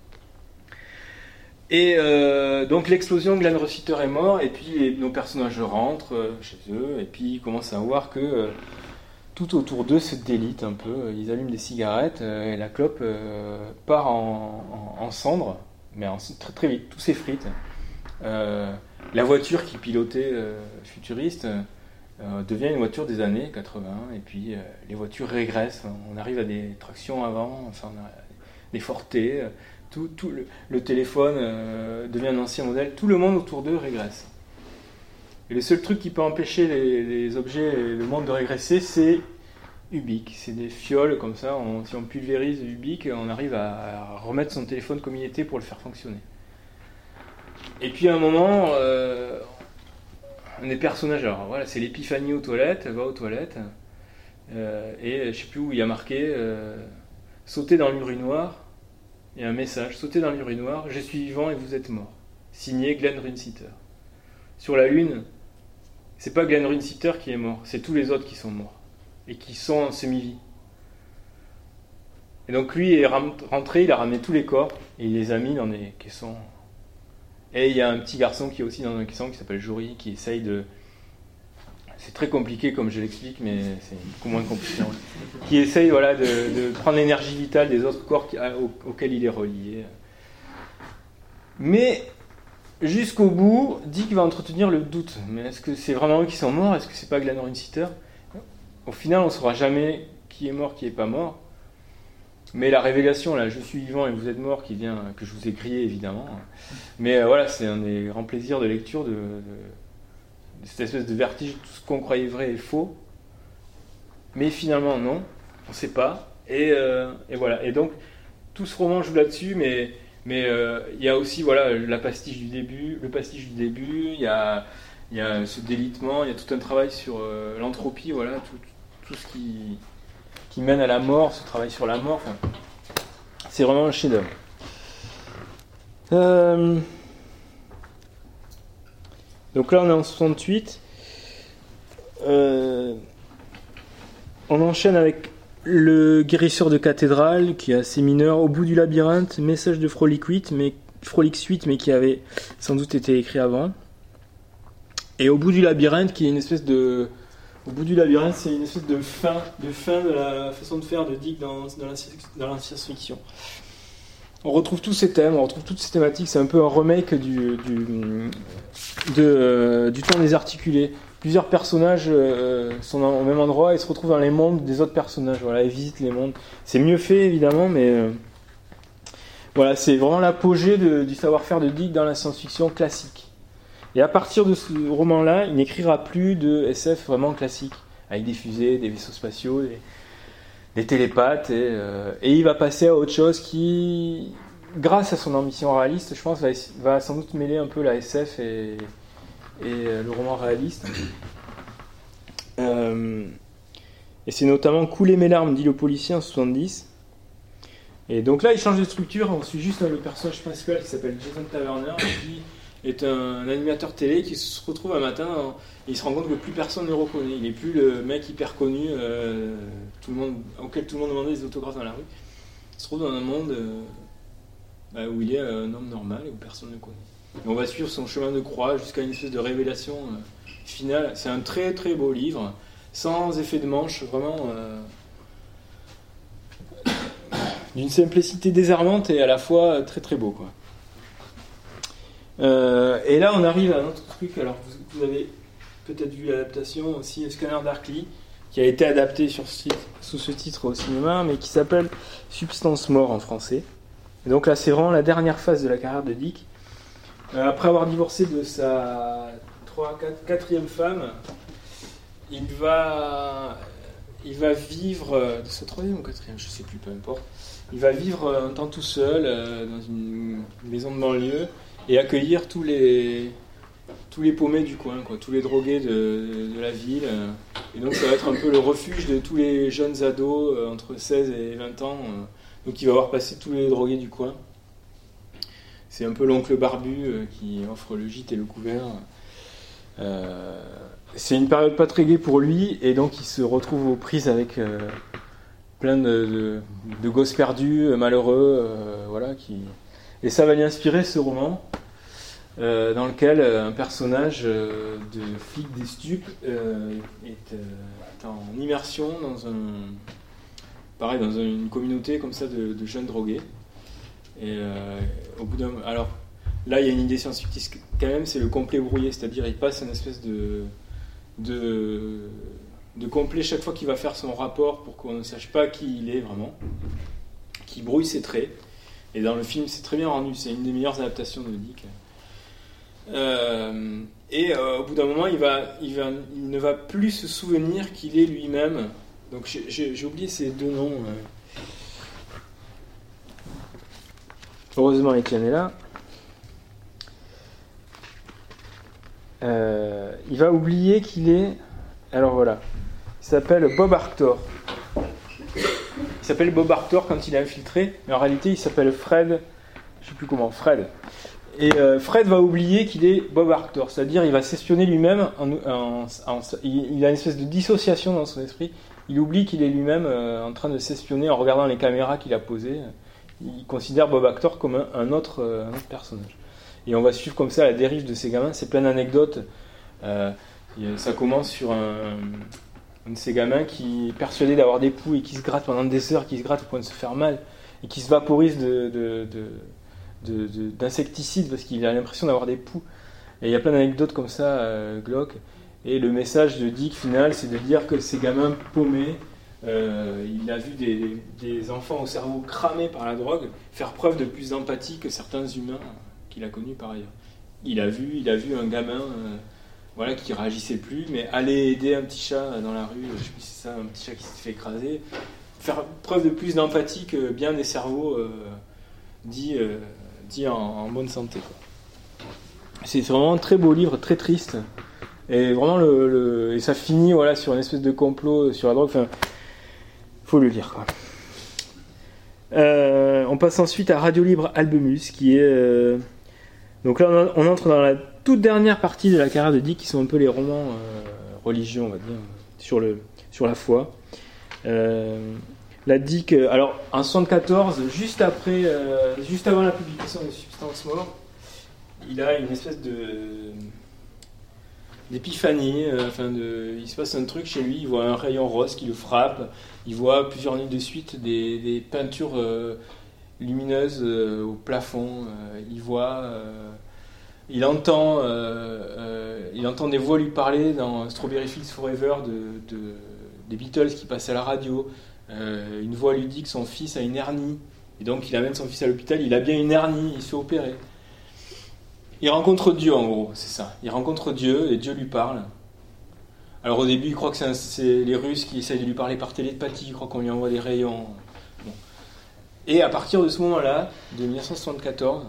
Et euh, donc l'explosion, Glenn Runsiter est mort, et puis les, nos personnages rentrent euh, chez eux, et puis ils commencent à voir que... Euh, tout autour d'eux se délite un peu, ils allument des cigarettes euh, et la clope euh, part en, en, en cendres, mais en, très, très vite, tout s'effrite. Euh, la voiture qui pilotait euh, futuriste euh, devient une voiture des années quatre-vingts, et puis euh, les voitures régressent. On arrive à des tractions avant, enfin, on a des Forte, euh, tout, tout le, le téléphone euh, devient un ancien modèle, tout le monde autour d'eux régresse. Et le seul truc qui peut empêcher les, les objets et le monde de régresser, c'est Ubique. C'est des fioles comme ça, on, si on pulvérise Ubique, on arrive à, à remettre son téléphone comme il était pour le faire fonctionner. Et puis à un moment, euh, un des personnages, alors voilà, c'est l'épiphanie aux toilettes, elle va aux toilettes, euh, et je sais plus où il y a marqué euh, « Sautez dans l'urinoir », il y a un message « Sautez dans l'urinoir, je suis vivant et vous êtes mort », signé Glenn Runciter. Sur la Lune, c'est pas Glenn Runciter qui est mort, c'est tous les autres qui sont morts, et qui sont en semi-vie. Et donc lui est rentré, il a ramené tous les corps, et il les a mis dans des caissons. Et il y a un petit garçon qui est aussi dans un caisson qui s'appelle Jory, qui essaye de... C'est très compliqué comme je l'explique, mais c'est beaucoup moins compliqué. Qui essaye voilà, de, de prendre l'énergie vitale des autres corps qui, aux, auxquels il est relié. Mais jusqu'au bout, Dick va entretenir le doute. Mais est-ce que c'est vraiment eux qui sont morts ? Est-ce que c'est pas Glenn Runciter ? Au final, on ne saura jamais qui est mort, qui n'est pas mort. Mais la révélation, là, je suis vivant et vous êtes mort, qui vient, que je vous ai crié évidemment. Mais euh, voilà, c'est un des grands plaisirs de lecture, de, de, de cette espèce de vertige, tout ce qu'on croyait vrai est faux. Mais finalement, non, on ne sait pas. Et, euh, et voilà. Et donc, tout ce roman joue là-dessus, mais mais euh, il y a aussi voilà la pastiche du début, le pastiche du début. Il y a il y a ce délitement, il y a tout un travail sur euh, l'entropie, voilà, tout, tout ce qui qui mène à la mort, ce travail sur la mort, enfin, c'est vraiment un chef-d'œuvre. Euh... Donc là, on est en soixante-huit. Euh... On enchaîne avec le guérisseur de cathédrale, qui est assez mineur. Au bout du labyrinthe, message de Frolic huit, mais Frolic huit, mais qui avait sans doute été écrit avant. Et au bout du labyrinthe, qui est une espèce de Au bout du labyrinthe, c'est une espèce de fin, de fin de la façon de faire de Dick dans, dans, la, dans la science-fiction. On retrouve tous ces thèmes, on retrouve toutes ces thématiques. C'est un peu un remake du, du, de, euh, du temps des articulés. Plusieurs personnages euh, sont dans, au même endroit et se retrouvent dans les mondes des autres personnages. Voilà, ils visitent les mondes. C'est mieux fait, évidemment, mais euh, voilà, c'est vraiment l'apogée de, du savoir-faire de Dick dans la science-fiction classique. Et à partir de ce roman-là, il n'écrira plus de S F vraiment classique, avec des fusées, des vaisseaux spatiaux, des, des télépathes, et, euh, et il va passer à autre chose qui, grâce à son ambition réaliste, je pense, va, va sans doute mêler un peu la S F et, et le roman réaliste. Euh, et c'est notamment Couler mes larmes, dit le policier, en soixante-dix. Et donc là, il change de structure, on suit juste le personnage principal qui s'appelle Jason Taverner, qui est un, un animateur télé qui se retrouve un matin et il se rend compte que plus personne ne le reconnaît. Il n'est plus le mec hyper connu euh, tout le monde, auquel tout le monde demandait des autographes dans la rue. Il se trouve dans un monde euh, bah, où il est un homme normal et où personne ne le connaît. Et on va suivre son chemin de croix jusqu'à une espèce de révélation euh, finale. C'est un très très beau livre, sans effet de manche, vraiment euh, d'une simplicité désarmante et à la fois très très beau, quoi. Euh, et là on arrive à un autre truc. Alors vous, vous avez peut-être vu l'adaptation aussi, Scanner Darkly, qui a été adapté sur ce titre, sous ce titre au cinéma, mais qui s'appelle Substance Mort en français. Et donc là c'est vraiment la dernière phase de la carrière de Dick. Euh, après avoir divorcé de sa trois, quatre, quatrième femme, il va il va vivre de sa troisième ou quatrième, je sais plus, peu importe. Il va vivre un temps tout seul euh, dans une maison de banlieue et accueillir tous les tous les paumés du coin, quoi, tous les drogués de, de la ville. Et donc ça va être un peu le refuge de tous les jeunes ados euh, entre seize et vingt ans. Euh, donc il va voir passer tous les drogués du coin. C'est un peu l'oncle barbu euh, qui offre le gîte et le couvert. Euh, c'est une période pas très gaie pour lui, et donc il se retrouve aux prises avec euh, plein de, de, de gosses perdus, malheureux, euh, voilà, qui... Et ça va lui inspirer ce roman, euh, dans lequel euh, un personnage euh, de flic des stupes euh, est, euh, est en immersion dans un, pareil, dans une communauté comme ça de, de jeunes drogués. Et euh, au bout d'un, alors là il y a une idée science-fictive quand même, c'est le complet brouillé, c'est-à-dire il passe une espèce de, de, de complet chaque fois qu'il va faire son rapport pour qu'on ne sache pas qui il est vraiment, qui brouille ses traits. Et dans le film, c'est très bien rendu, c'est une des meilleures adaptations de Dick. Euh, et euh, au bout d'un moment, il, va, il, va, il ne va plus se souvenir qu'il est lui-même. Donc j'ai, j'ai, j'ai oublié ces deux noms. Euh. Heureusement, Étienne est là. Euh, il va oublier qu'il est... Alors voilà, il s'appelle Bob Arctor. Il s'appelle Bob Arctor quand il est infiltré, mais en réalité il s'appelle Fred, je ne sais plus comment, Fred. Et euh, Fred va oublier qu'il est Bob Arctor, c'est-à-dire il va s'espionner lui-même, en, en, en, il, il a une espèce de dissociation dans son esprit, il oublie qu'il est lui-même euh, en train de s'espionner en regardant les caméras qu'il a posées, il considère Bob Arctor comme un, un, autre, euh, un autre personnage. Et on va suivre comme ça la dérive de ces gamins, c'est plein d'anecdotes, euh, ça commence sur un... un de ces gamins qui est persuadé d'avoir des poux et qui se gratte pendant des heures, qui se gratte au point de se faire mal et qui se vaporise de, de, de, de, de, d'insecticides parce qu'il a l'impression d'avoir des poux. Et il y a plein d'anecdotes comme ça, euh, glauques. Et le message de Dick final, c'est de dire que ces gamins paumés, euh, il a vu des, des enfants au cerveau cramé par la drogue faire preuve de plus d'empathie que certains humains qu'il a connus par ailleurs. Il a vu, il a vu un gamin... Euh, Voilà, qui réagissait plus, mais aller aider un petit chat dans la rue, je sais plus si c'est ça, un petit chat qui s'est fait écraser, faire preuve de plus d'empathie que bien des cerveaux euh, dits, euh, dits en, en bonne santé, quoi. C'est vraiment un très beau livre, très triste, et vraiment le, le et ça finit voilà sur une espèce de complot sur la drogue. Enfin, faut le lire, quoi. Euh, on passe ensuite à Radio Libre Albumus, qui est euh, donc là on, on entre dans la toute dernière partie de la carrière de Dick, qui sont un peu les romans euh, religieux, on va dire, sur, le, sur la foi. Euh, la Dick, euh, alors en soixante-quatorze, juste après, euh, juste avant la publication de Substance Mort, il a une espèce de d'épiphanie. Euh, enfin de, il se passe un truc chez lui. Il voit un rayon rose qui le frappe. Il voit plusieurs nuits de suite des, des peintures euh, lumineuses euh, au plafond. Euh, il voit euh, Il entend, euh, euh, il entend des voix lui parler dans Strawberry Fields Forever de, de, des Beatles qui passaient à la radio. Euh, une voix lui dit que son fils a une hernie. Et donc il amène son fils à l'hôpital, il a bien une hernie, il se fait opérer. Il rencontre Dieu en gros, c'est ça. Il rencontre Dieu et Dieu lui parle. Alors au début il croit que c'est, un, c'est les Russes qui essayent de lui parler par télépathie, il croit qu'on lui envoie des rayons. Bon. Et à partir de ce moment-là, de dix-neuf cent soixante-quatorze,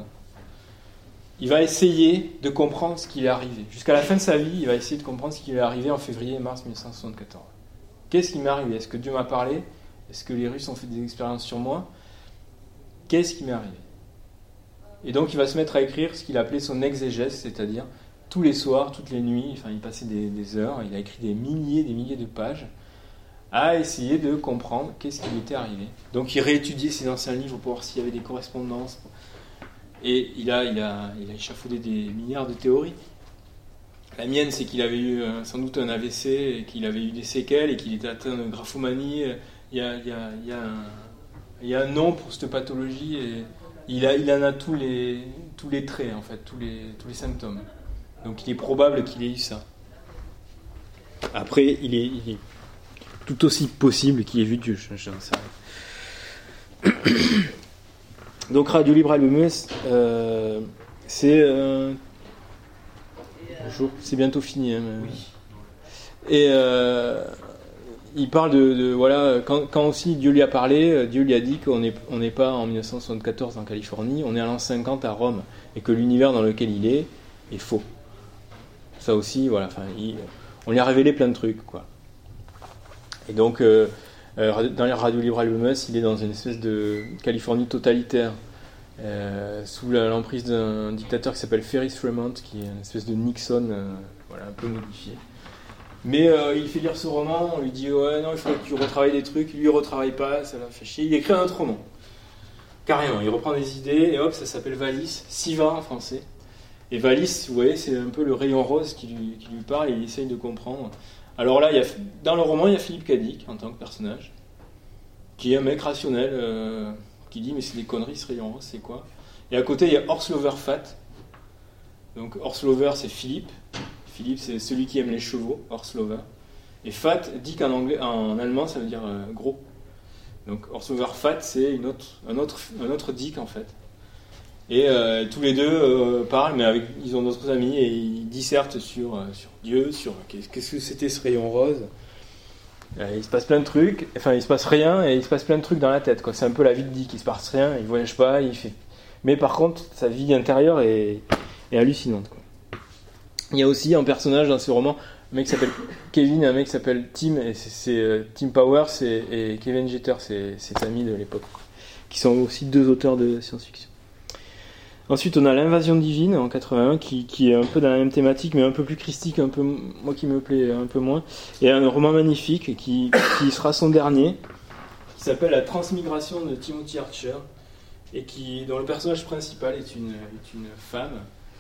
il va essayer de comprendre ce qui lui est arrivé. Jusqu'à la fin de sa vie, il va essayer de comprendre ce qui lui est arrivé en février et mars dix-neuf cent soixante-quatorze. Qu'est-ce qui m'est arrivé ? Est-ce que Dieu m'a parlé ? Est-ce que les Russes ont fait des expériences sur moi ? Qu'est-ce qui m'est arrivé ? Et donc il va se mettre à écrire ce qu'il appelait son exégèse, c'est-à-dire tous les soirs, toutes les nuits, enfin il passait des, des heures, il a écrit des milliers et des milliers de pages à essayer de comprendre qu'est-ce qui lui était arrivé. Donc il réétudiait ses anciens livres pour voir s'il y avait des correspondances. Et il a, il, a, il a échafaudé des milliards de théories. La mienne, c'est qu'il avait eu euh, sans doute un A V C, et qu'il avait eu des séquelles, et qu'il était atteint de graphomanie. Il y a, il y a, il y a, un, il y a un nom pour cette pathologie, et il, a, il en a tous les, tous les traits, en fait, tous les, tous les symptômes. Donc il est probable qu'il ait eu ça. Après, il est, il est tout aussi possible qu'il ait vu Dieu, j'en sais rien. Donc Radio Libre Albumus, euh, c'est euh, bonjour, c'est bientôt fini. Hein, mais... oui. Et euh, il parle de, de voilà quand, quand aussi Dieu lui a parlé, Dieu lui a dit qu'on n'est on n'est pas en dix-neuf cent soixante-quatorze en Californie, on est en l'an cinquante à Rome et que l'univers dans lequel il est est faux. Ça aussi, voilà. Enfin, il, on lui a révélé plein de trucs, quoi. Et donc. Euh, Euh, dans les Radio Libre Albumus, il est dans une espèce de Californie totalitaire, euh, sous la, l'emprise d'un dictateur qui s'appelle Ferris Fremont, qui est une espèce de Nixon, euh, voilà, un peu modifié. Mais euh, il fait lire ce roman, on lui dit ouais non, il faudrait que tu retravailles des trucs, lui il retravaille pas, ça l'a fait chier. Il écrit un autre roman, carrément. Il reprend des idées et hop, ça s'appelle Valis, Siva en français. Et Valis, vous voyez, c'est un peu le rayon rose qui lui, qui lui parle et il essaye de comprendre. Alors là, il y a, dans le roman, il y a Philippe Cadic en tant que personnage, qui est un mec rationnel, euh, qui dit mais c'est des conneries ce rayon rose, c'est quoi ? Et à côté, il y a Horst Loverfat, Donc horse lover, c'est Philippe. Philippe, c'est celui qui aime les chevaux, horse lover. Et fat, Dick en anglais, en allemand, ça veut dire euh, gros. Donc horse lover fat, c'est une autre, un autre, un autre Dick en fait. Et euh, tous les deux euh, parlent, mais avec, ils ont d'autres amis et ils dissertent sur, euh, sur Dieu, sur qu'est-ce que c'était ce rayon rose. Euh, il se passe plein de trucs, enfin il se passe rien et il se passe plein de trucs dans la tête, quoi. C'est un peu la vie de Dick, il se passe rien, il voyage pas, il fait. Mais par contre, sa vie intérieure est, est hallucinante, quoi. Il y a aussi un personnage dans ce roman, un mec qui s'appelle Kevin, un mec qui s'appelle Tim, et c'est, c'est euh, Tim Powers et, et Kevin Jeter, c'est ses amis de l'époque, quoi, qui sont aussi deux auteurs de science-fiction. Ensuite, on a l'Invasion divine en quatre-vingt-un, qui, qui est un peu dans la même thématique, mais un peu plus christique, un peu, moi qui me plaît un peu moins. Et un roman magnifique qui, qui sera son dernier, qui s'appelle La transmigration de Timothy Archer, et qui, dont le personnage principal est une, est une femme,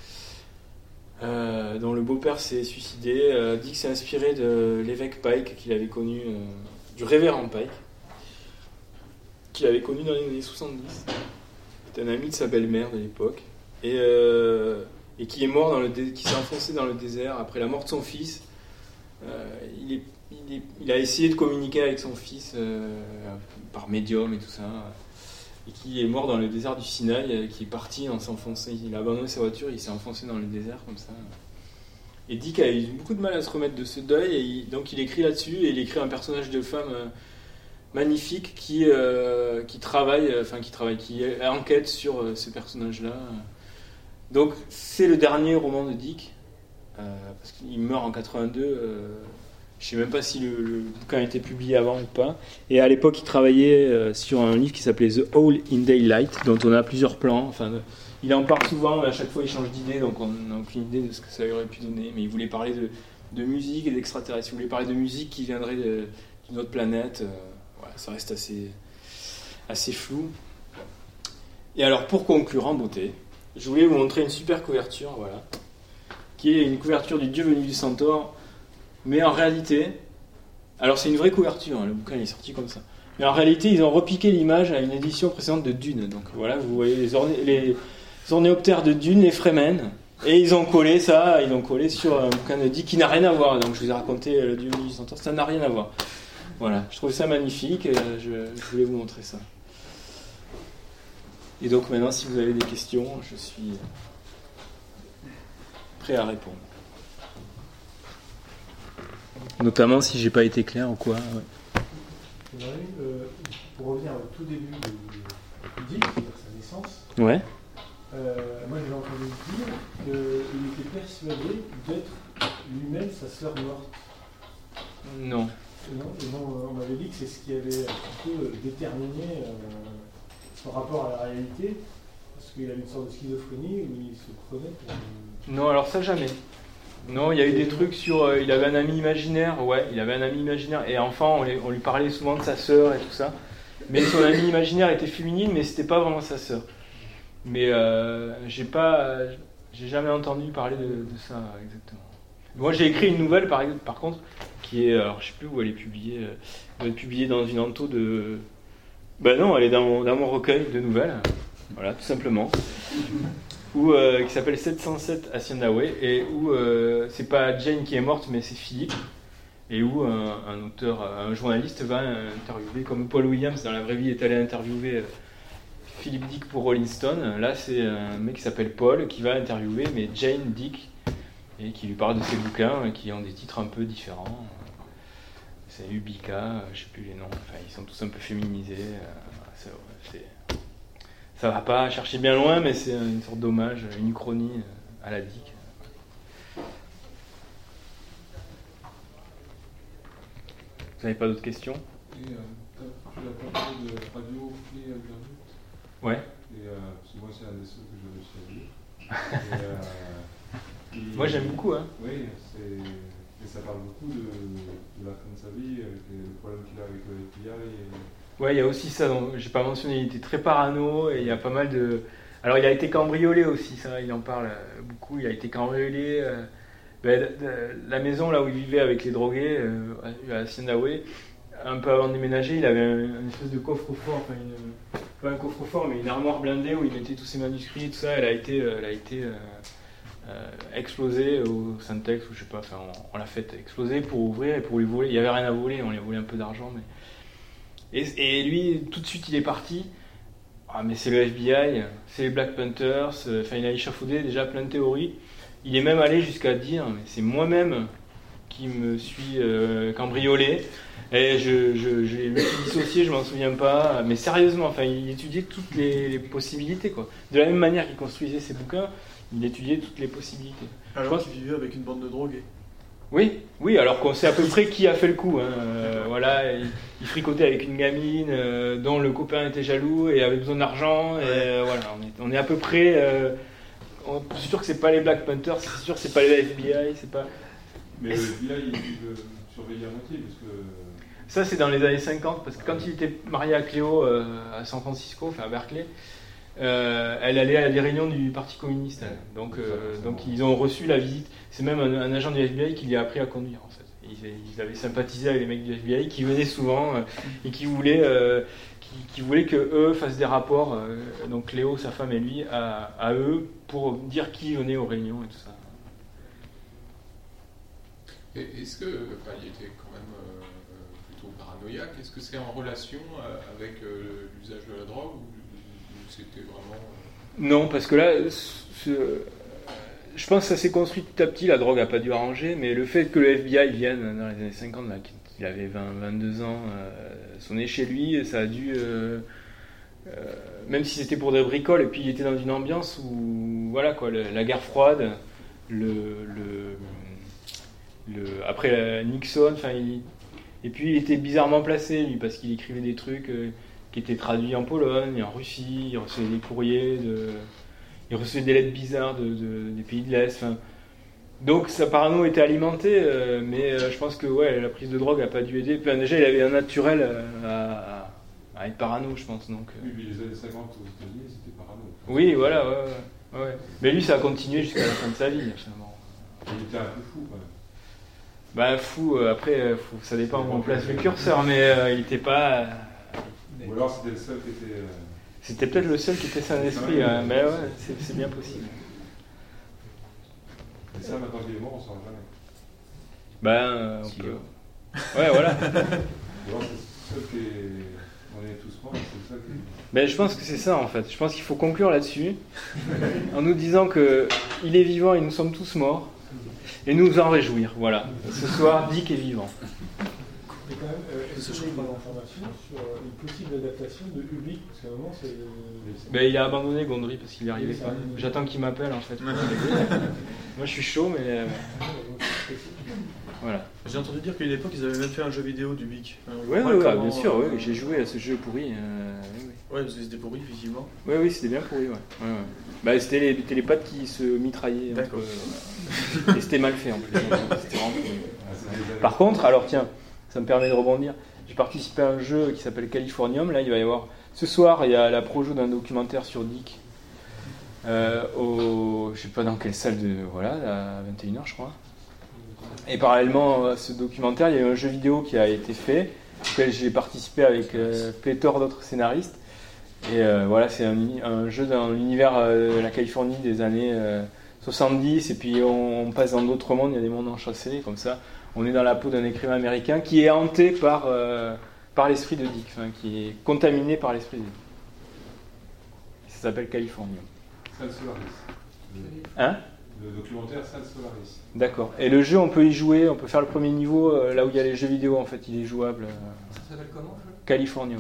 euh, dont le beau-père s'est suicidé. Euh, dit que c'est inspiré de l'évêque Pike, qu'il avait connu, euh, du révérend Pike, qu'il avait connu dans les années soixante-dix. C'est un ami de sa belle-mère de l'époque, et, euh, et qui est mort dans le dé- qui s'est enfoncé dans le désert après la mort de son fils. Euh, il, est, il, est, il a essayé de communiquer avec son fils euh, par médium et tout ça, et qui est mort dans le désert du Sinaï, qui est parti en s'enfonçant. Il a abandonné sa voiture, il s'est enfoncé dans le désert comme ça. Et Dick a eu beaucoup de mal à se remettre de ce deuil, et il, donc il écrit là-dessus, et il écrit un personnage de femme euh, magnifique qui, euh, qui travaille, enfin qui travaille, qui enquête sur euh, ce personnage-là. Donc c'est le dernier roman de Dick, euh, parce qu'il meurt en quatre-vingt-deux. Euh, je ne sais même pas si le, le bouquin a été publié avant ou pas. Et à l'époque, il travaillait euh, sur un livre qui s'appelait The Hole in Daylight, dont on a plusieurs plans. Enfin, de, il en parle souvent, mais à chaque fois il change d'idée, donc on n'a aucune idée de ce que ça aurait pu donner. Mais il voulait parler de, de musique et d'extraterrestres. Il voulait parler de musique qui viendrait de, d'une autre planète. Euh, Ça reste assez, assez flou. Et alors, pour conclure en beauté, je voulais vous montrer une super couverture, voilà, qui est une couverture du Dieu venu du Centaure, mais en réalité, alors c'est une vraie couverture, hein, le bouquin il est sorti comme ça, mais en réalité, ils ont repiqué l'image à une édition précédente de Dune. Donc voilà, vous voyez les, orné- les ornéoptères de Dune, les Fremen, et ils ont collé ça, ils ont collé sur un bouquin de Dick qui n'a rien à voir. Donc je vous ai raconté le Dieu venu du Centaure, ça n'a rien à voir. Voilà, je trouve ça magnifique, et je, je voulais vous montrer ça. Et donc maintenant, si vous avez des questions, je suis prêt à répondre. Notamment si j'ai pas été clair ou quoi. Ouais. Euh, pour revenir au tout début de Dick, c'est-à-dire sa naissance, Ouais. euh, moi j'ai entendu dire qu'il était persuadé d'être lui-même sa sœur morte. Non. Non, et non, on m'avait dit que c'est ce qui avait un peu déterminé euh, son rapport à la réalité, parce qu'il avait une sorte de schizophrénie où il se prenait pour... Euh... Non, alors ça jamais. Non, il y a eu des trucs sur... Euh, il avait un ami imaginaire, ouais, il avait un ami imaginaire, et enfant, on, les, on lui parlait souvent de sa sœur et tout ça, mais son ami imaginaire était féminine, mais c'était pas vraiment sa sœur. Mais euh, j'ai pas... J'ai jamais entendu parler de, de ça, exactement. Moi, j'ai écrit une nouvelle, par, par contre, qui est, alors je sais plus où elle est publiée, euh, elle est publiée dans une anto de... Ben non, elle est dans mon, dans mon recueil de nouvelles, voilà, tout simplement, où, euh, qui s'appelle sept cent sept Hacienda Way, et où euh, c'est pas Jane qui est morte, mais c'est Philippe, et où un, un auteur, un journaliste va interviewer, comme Paul Williams dans la vraie vie est allé interviewer Philippe Dick pour Rolling Stone. Là, c'est un mec qui s'appelle Paul qui va interviewer, mais Jane Dick, et qui lui parle de ses bouquins qui ont des titres un peu différents. C'est Ubika, je sais plus les noms, enfin ils sont tous un peu féminisés. C'est, c'est, ça va pas chercher bien loin, mais c'est une sorte d'hommage, une uchronie à la Dick. Vous n'avez pas d'autres questions? Et euh, tu as parlé de Radio Free Alternative. Ouais. Et euh, parce que moi c'est un des seuls que j'ai réussi à lire. Et, euh, et, moi j'aime beaucoup, hein. Oui, c'est, et ça parle beaucoup de, de la fin de sa vie, avec les, le problème qu'il a avec le F B I. Et... Ouais, il y a aussi ça, donc, j'ai pas mentionné, il était très parano, et il y a pas mal de... Alors il a été cambriolé aussi, ça, il en parle beaucoup, il a été cambriolé... Euh... Ben, la maison là où il vivait avec les drogués, euh, à Hacienda Way, un peu avant de déménager, il avait un, une espèce de coffre-fort, enfin une, pas un coffre-fort, mais une armoire blindée où il mettait tous ses manuscrits et tout ça. Elle a été, elle a été, euh, euh, explosé au Syntex, ou je sais pas, enfin, on, on l'a fait exploser pour ouvrir et pour lui voler. Il y avait rien à voler, on lui a volé un peu d'argent. Mais... Et, et lui, tout de suite, il est parti. Ah, mais c'est le F B I, c'est les Black Panthers, enfin, il a échafaudé déjà plein de théories. Il est même allé jusqu'à dire, mais c'est moi-même qui me suis euh, cambriolé. Et je, je, je me suis dissocié, je m'en souviens pas. Mais sérieusement, enfin, il étudiait toutes les, les possibilités, quoi. De la même manière qu'il construisait ses bouquins, il étudiait toutes les possibilités. Alors qu'il vivait avec une bande de drogués. Oui, oui, alors qu'on sait à peu près qui a fait le coup. Hein. Euh, voilà, il, il fricotait avec une gamine euh, dont le copain était jaloux et avait besoin d'argent. Et euh, voilà, on est, on est à peu près. Euh, on, c'est sûr que c'est pas les Black Panthers, c'est sûr que c'est pas les F B I, c'est pas. Mais le F B I, il veut surveiller à moitié parce que. Ça, c'est dans les années cinquante, parce que quand il était marié à Cléo euh, à San Francisco, enfin à Berkeley, euh, elle allait à des réunions du Parti communiste. Elle. Donc, euh, donc ils ont reçu la visite. C'est même un, un agent du F B I qui lui a appris à conduire, en fait. Ils, ils avaient sympathisé avec les mecs du F B I qui venaient souvent euh, et qui voulaient, euh, qui, qui voulaient que eux fassent des rapports, euh, donc Cléo, sa femme et lui, à, à eux pour dire qui venait aux réunions et tout ça. Et est-ce que, enfin, il était quand même euh, plutôt paranoïaque. Est-ce que c'est en relation euh, avec euh, l'usage de la drogue ou, ou c'était vraiment... Euh... Non, parce que là, ce, je pense que ça s'est construit petit à petit, la drogue n'a pas dû arranger, mais le fait que le F B I vienne dans les années cinquante, là, qu'il avait vingt, vingt-deux ans, euh, sonner chez lui, ça a dû... Euh, euh, même si c'était pour des bricoles, et puis il était dans une ambiance où, voilà quoi, le, la guerre froide, le... le Le, après euh, Nixon, il, et puis il était bizarrement placé lui parce qu'il écrivait des trucs euh, qui étaient traduits en Pologne, en Russie, il recevait des courriers, de, il recevait des lettres bizarres de, de, des pays de l'Est. Donc sa parano était alimentée, euh, mais euh, je pense que ouais, la prise de drogue n'a pas dû aider. Enfin, déjà il avait un naturel euh, à, à être parano, je pense. Donc, euh... Oui, mais les années cinquante aux États-Unis c'était parano. Oui, voilà, ouais, ouais, ouais. Mais lui ça a continué jusqu'à la fin de sa vie, finalement. Il était un peu fou quand même. Bah fou, euh, après euh, fou, ça dépend où on place le curseur, mais euh, il était pas... Euh, Ou alors c'était le seul qui était... Euh... C'était peut-être le seul qui était sain d'esprit, hein. Mais ouais, c'est, c'est bien possible. Et ça, maintenant qu'il est mort, on ne saura jamais. Ben, euh, on si peut... Est... Ouais, voilà. Ou alors c'est le seul qui est... On est tous morts, c'est le seul qui est... Ben, je pense que c'est ça, en fait. Je pense qu'il faut conclure là-dessus, en nous disant qu'il est vivant et nous sommes tous morts. Et nous en réjouir, voilà. Ce soir, Dick est vivant. Et quand même, euh, est-ce que vous avez des informations sur une possible adaptation de Ubik? Parce qu'à un moment, c'est... Ben, il a abandonné Gondry parce qu'il est arrivé pas. J'attends qu'il m'appelle, en fait. Moi, je suis chaud, mais... Euh... Voilà. J'ai entendu dire qu'à une époque, ils avaient même fait un jeu vidéo d'Ubik. Oui, oui, ouais, bien sûr, euh... ouais. J'ai joué à ce jeu pourri. Euh... Oui, oui. Ouais, parce que c'était pourri, effectivement. Oui, oui, c'était bien pourri, ouais. ouais, ouais. Bah, c'était les télépathes qui se mitraillaient. D'accord. Entre, euh, et c'était mal fait, en plus. C'était vraiment pourri. Par contre, alors tiens, ça me permet de rebondir. J'ai participé à un jeu qui s'appelle Californium. Là, il va y avoir... Ce soir, il y a la projo d'un documentaire sur Dick. Euh, au... Je sais pas dans quelle salle de... Voilà, à vingt et une heures, je crois. Et parallèlement à ce documentaire, il y a eu un jeu vidéo qui a été fait, auquel j'ai participé avec euh, pléthore d'autres scénaristes. Et euh, voilà, c'est un, un jeu dans l'univers euh, de la Californie des années euh, soixante-dix, et puis on, on passe dans d'autres mondes, il y a des mondes enchâssés, comme ça. On est dans la peau d'un écrivain américain qui est hanté par, euh, par l'esprit de Dick, enfin, qui est contaminé par l'esprit de Dick. Ça s'appelle Californium. Sal Solaris. Hein ? Le documentaire Sal Solaris. D'accord. Et le jeu, on peut y jouer, on peut faire le premier niveau, euh, là où il y a les jeux vidéo, en fait, il est jouable. Euh... Ça s'appelle comment, le jeu ? Californium.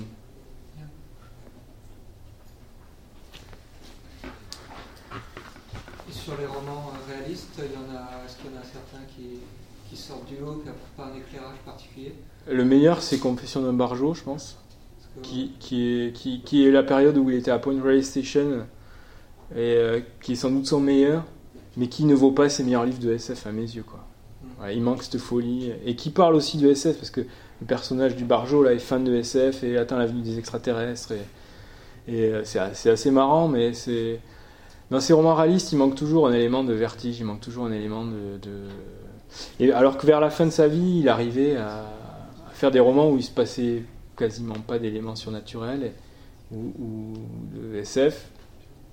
Et sur les romans réalistes, il y en a, est-ce qu'il y en a certains qui, qui sortent du lot, qui n'apportent pas un éclairage particulier ? Le meilleur, c'est Confession d'un barjo, je pense, que, qui, qui, est, qui, qui est la période où il était à Point Reyes Station, et euh, qui est sans doute son meilleur, mais qui ne vaut pas ses meilleurs livres de S F à mes yeux, quoi. Mm. Voilà, il manque cette folie, et qui parle aussi de S F, parce que le personnage du barjo là, est fan de S F et attend la venue des extraterrestres, et, et euh, c'est, c'est assez marrant, mais c'est... Dans ces romans réalistes, il manque toujours un élément de vertige, il manque toujours un élément de... de... Et alors que vers la fin de sa vie, il arrivait à, à faire des romans où il se passait quasiment pas d'éléments surnaturels, et, ou, ou de S F,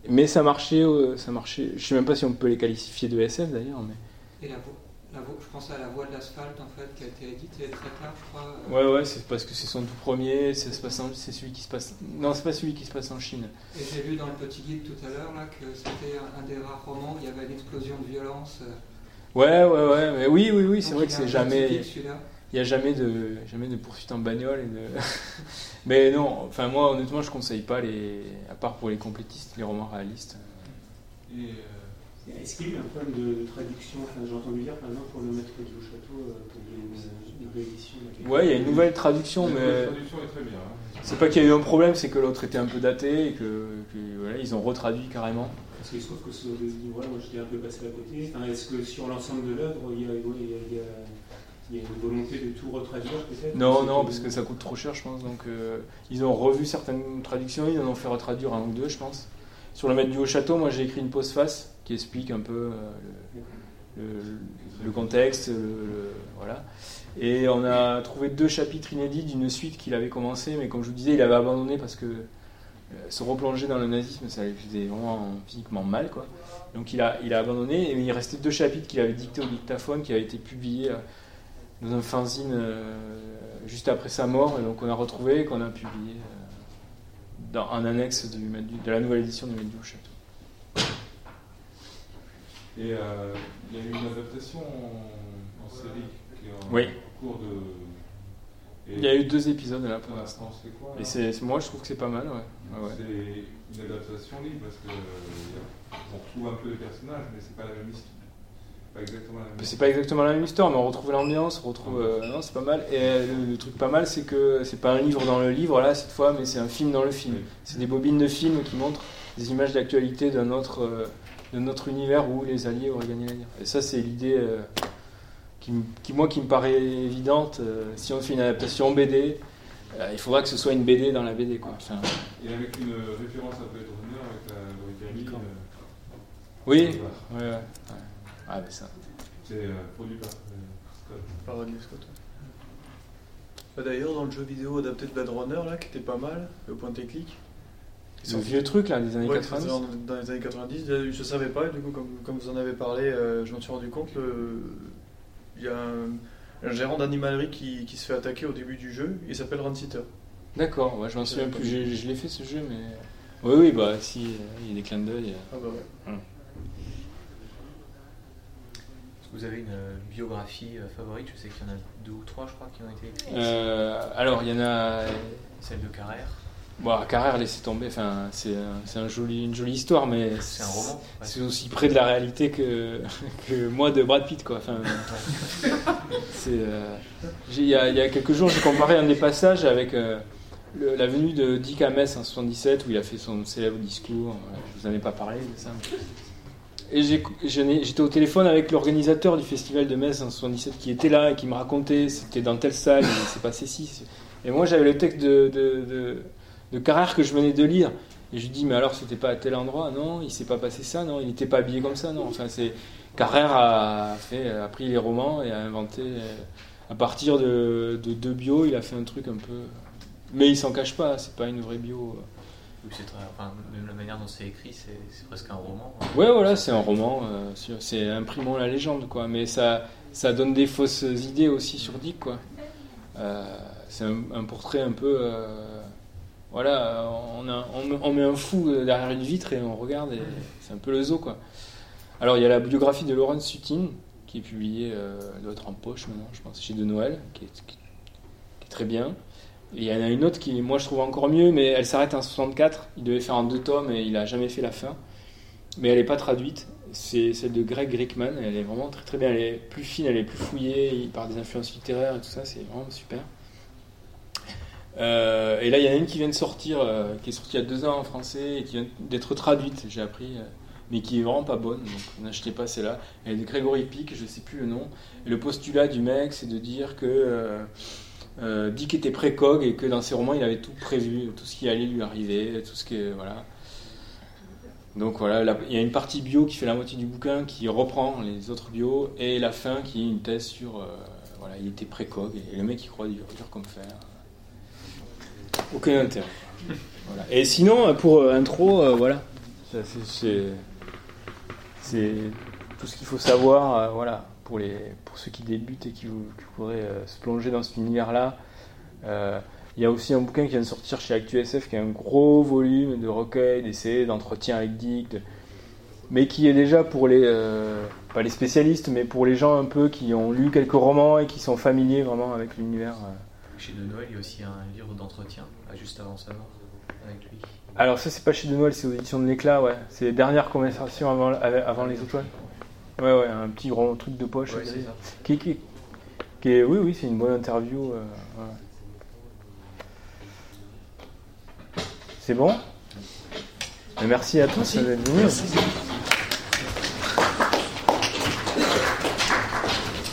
Mais ça marchait, euh, ça marchait. Je sais même pas si on peut les qualifier de S F d'ailleurs. Mais... Et la voix, la voix, je pense à la voix de l'asphalte en fait, qui a été éditée très tard, je crois. Ouais, ouais, c'est parce que c'est son tout premier. Ça se passe en... C'est celui qui se passe. Non, c'est pas celui qui se passe en Chine. Et j'ai lu dans le petit guide tout à l'heure là que c'était un, un des rares romans où il y avait une explosion de violence. Ouais, ouais, ouais. Mais oui, oui, oui. C'est Donc, vrai que il y a c'est un jamais. petit guide, celui-là. Il n'y a jamais de, jamais de poursuite en bagnole. Et de... Mais non, enfin moi honnêtement je conseille pas les, à part pour les complétistes, les romans réalistes. Et, euh, Est-ce qu'il y a eu un problème de, de traduction? Enfin, j'ai entendu dire par exemple pour le maître du château, euh, pour une, une réédition. Ouais, il y a une nouvelle traduction, la mais traduction est très bien. Hein. c'est pas qu'il y a eu un problème, c'est que l'autre était un peu daté et que, que voilà, ils ont retraduit carrément. Parce qu'il se trouve que ce livre-là, moi j'étais un peu passé à côté. Enfin, est-ce que sur l'ensemble de l'œuvre, il y a, il y a, il y a Il y a une volonté de tout retraduire peut-être? Non, non, parce que ça coûte trop cher, je pense. Donc, euh, ils ont revu certaines traductions, ils en ont fait retraduire un ou deux, je pense. Sur le maître du haut château, moi j'ai écrit une postface qui explique un peu euh, le, le, le contexte, le, le, voilà. Et on a trouvé deux chapitres inédits d'une suite qu'il avait commencé, mais comme je vous disais, il avait abandonné parce que euh, se replonger dans le nazisme, ça lui faisait vraiment physiquement mal, quoi. Donc il a, il a abandonné, et il restait deux chapitres qu'il avait dictés au dictaphone, qui avaient été publiés Euh, dans un fanzine euh, juste après sa mort, et donc on a retrouvé, qu'on a publié euh, dans un annexe du, de la nouvelle édition du Maître du Château. Et euh, il y a eu une adaptation en, en série qui est en oui. cours de... Et il y a eu deux épisodes là pour pour l'instant. l'instant, c'est quoi? Et c'est, c'est, moi je trouve que c'est pas mal, ouais. Ouais, ouais. C'est une adaptation libre parce que euh, on retrouve un peu les personnages, mais c'est pas la même histoire. Pas exactement la même C'est pas exactement la même histoire, mais on retrouve l'ambiance, on retrouve. Euh, non, c'est pas mal. Et euh, le, le truc pas mal, c'est que c'est pas un livre dans le livre là cette fois, mais c'est un film dans le film. Oui. C'est des bobines de films qui montrent des images d'actualité d'un autre, euh, de notre univers où les Alliés auraient gagné la guerre. Et ça, c'est l'idée euh, qui, qui, moi, qui me paraît évidente. Euh, si on fait une adaptation B D, euh, il faudra que ce soit une B D dans la B D, quoi. Enfin, Et avec une référence à Blade Runner avec la l'origami. Euh, oui. voilà. Ouais, ouais, ouais. Ah, mais ça. C'est euh, produit par euh, Scott. Par Ridley Scott. Bah, d'ailleurs, dans le jeu vidéo adapté de Blade Runner, là, qui était pas mal, le point et clic. Ce vieux truc là des années Ouais, quatre-vingt-dix. c'était dans les années quatre-vingt-dix, je ne savais pas, et du coup, comme, comme vous en avez parlé, euh, je m'en suis rendu compte. Le... Il y a un, un gérant d'animalerie qui, qui se fait attaquer au début du jeu, il s'appelle Ranciter. D'accord, ouais, je m'en souviens plus. Je, je l'ai fait ce jeu, mais. Oui, oui, bah si, il y a des clins d'œil. Ah bah ouais. Hum. Vous avez une biographie favorite? Je sais qu'il y en a deux ou trois, je crois, qui ont été écrites. Euh, alors, il y en a. Celle de Carrère. Bon, Carrère, laissez tomber. Enfin, c'est, un, c'est un joli, une jolie histoire, mais c'est un roman. Ouais. C'est aussi près de la réalité que, que moi de Brad Pitt, quoi. Enfin, c'est. Euh, il y, y a quelques jours, j'ai comparé un des passages avec euh, le, la venue de Dick à Metz en soixante-dix-sept, où il a fait son célèbre discours. Voilà, je vous en ai pas parlé de ça. Et j'ai, j'étais au téléphone avec l'organisateur du festival de Metz en soixante-dix-sept qui était là et qui me racontait c'était dans telle salle, il s'est passé ci. Et moi j'avais le texte de, de, de, de Carrère que je venais de lire. Et je lui dis mais alors c'était pas à tel endroit? Non, il s'est pas passé ça, non, il n'était pas habillé comme ça, non. Enfin, c'est... Carrère a, fait, a pris les romans et a inventé, à partir de, de deux bios, il a fait un truc un peu. Mais il s'en cache pas, c'est pas une vraie bio. Oui, c'est très, enfin, même la manière dont c'est écrit, c'est, c'est presque un roman. Ouais, voilà, c'est un roman, euh, sur, c'est imprimant la légende, quoi. Mais ça, ça donne des fausses idées aussi sur Dick, quoi. Euh, c'est un, un portrait un peu, euh, voilà, on, a, on, on met un fou derrière une vitre et on regarde, et c'est un peu le zoo, quoi. Alors il y a la biographie de Lawrence Sutin qui est publiée, euh, elle doit être en poche maintenant, je pense, chez De Noël, qui est, qui, qui est très bien. Et il y en a une autre qui, moi, je trouve encore mieux, mais elle s'arrête en soixante-quatre. Il devait faire en deux tomes et il n'a jamais fait la fin. Mais elle n'est pas traduite. C'est celle de Greg Rickman. Elle est vraiment très très bien. Elle est plus fine, elle est plus fouillée. Il parle des influences littéraires et tout ça. C'est vraiment super. Euh, et là, il y en a une qui vient de sortir, euh, qui est sortie il y a deux ans en français et qui vient d'être traduite, j'ai appris, euh, mais qui est vraiment pas bonne. Donc n'achetez pas celle-là. Elle est de Gregory Peck, je ne sais plus le nom. Et le postulat du mec, c'est de dire que. Euh, Euh, Dick était précogue et que dans ses romans il avait tout prévu, tout ce qui allait lui arriver, tout ce qui voilà. Donc voilà, là, il y a une partie bio qui fait la moitié du bouquin qui reprend les autres bios et la fin qui est une thèse sur euh, voilà, il était précogue et le mec il croit dur, dur comme fer. Aucun intérêt. Voilà. Et sinon pour euh, intro, euh, voilà, Ça, c'est, c'est, c'est tout ce qu'il faut savoir, euh, voilà, pour, les, pour ceux qui débutent et qui, qui voudraient euh, se plonger dans cet univers-là. Euh, il y a aussi un bouquin qui vient de sortir chez ActuSF qui a un gros volume de recueils, d'essais, d'entretiens avec Dick, de, mais qui est déjà pour les, euh, pas les spécialistes, mais pour les gens un peu qui ont lu quelques romans et qui sont familiers vraiment avec l'univers. Euh. Chez De Noël, il y a aussi un livre d'entretien, juste avant sa mort, avec lui. Alors ça, c'est pas chez De Noël, c'est aux éditions de l'Éclat, ouais. C'est les dernières conversations avant, avant les étoiles. Ouais, ouais, un petit gros truc de poche. Ouais, c'est ça. Qui, qui, qui est, oui, oui, c'est une bonne interview. Euh, ouais. C'est bon ? Merci à tous d'être venus.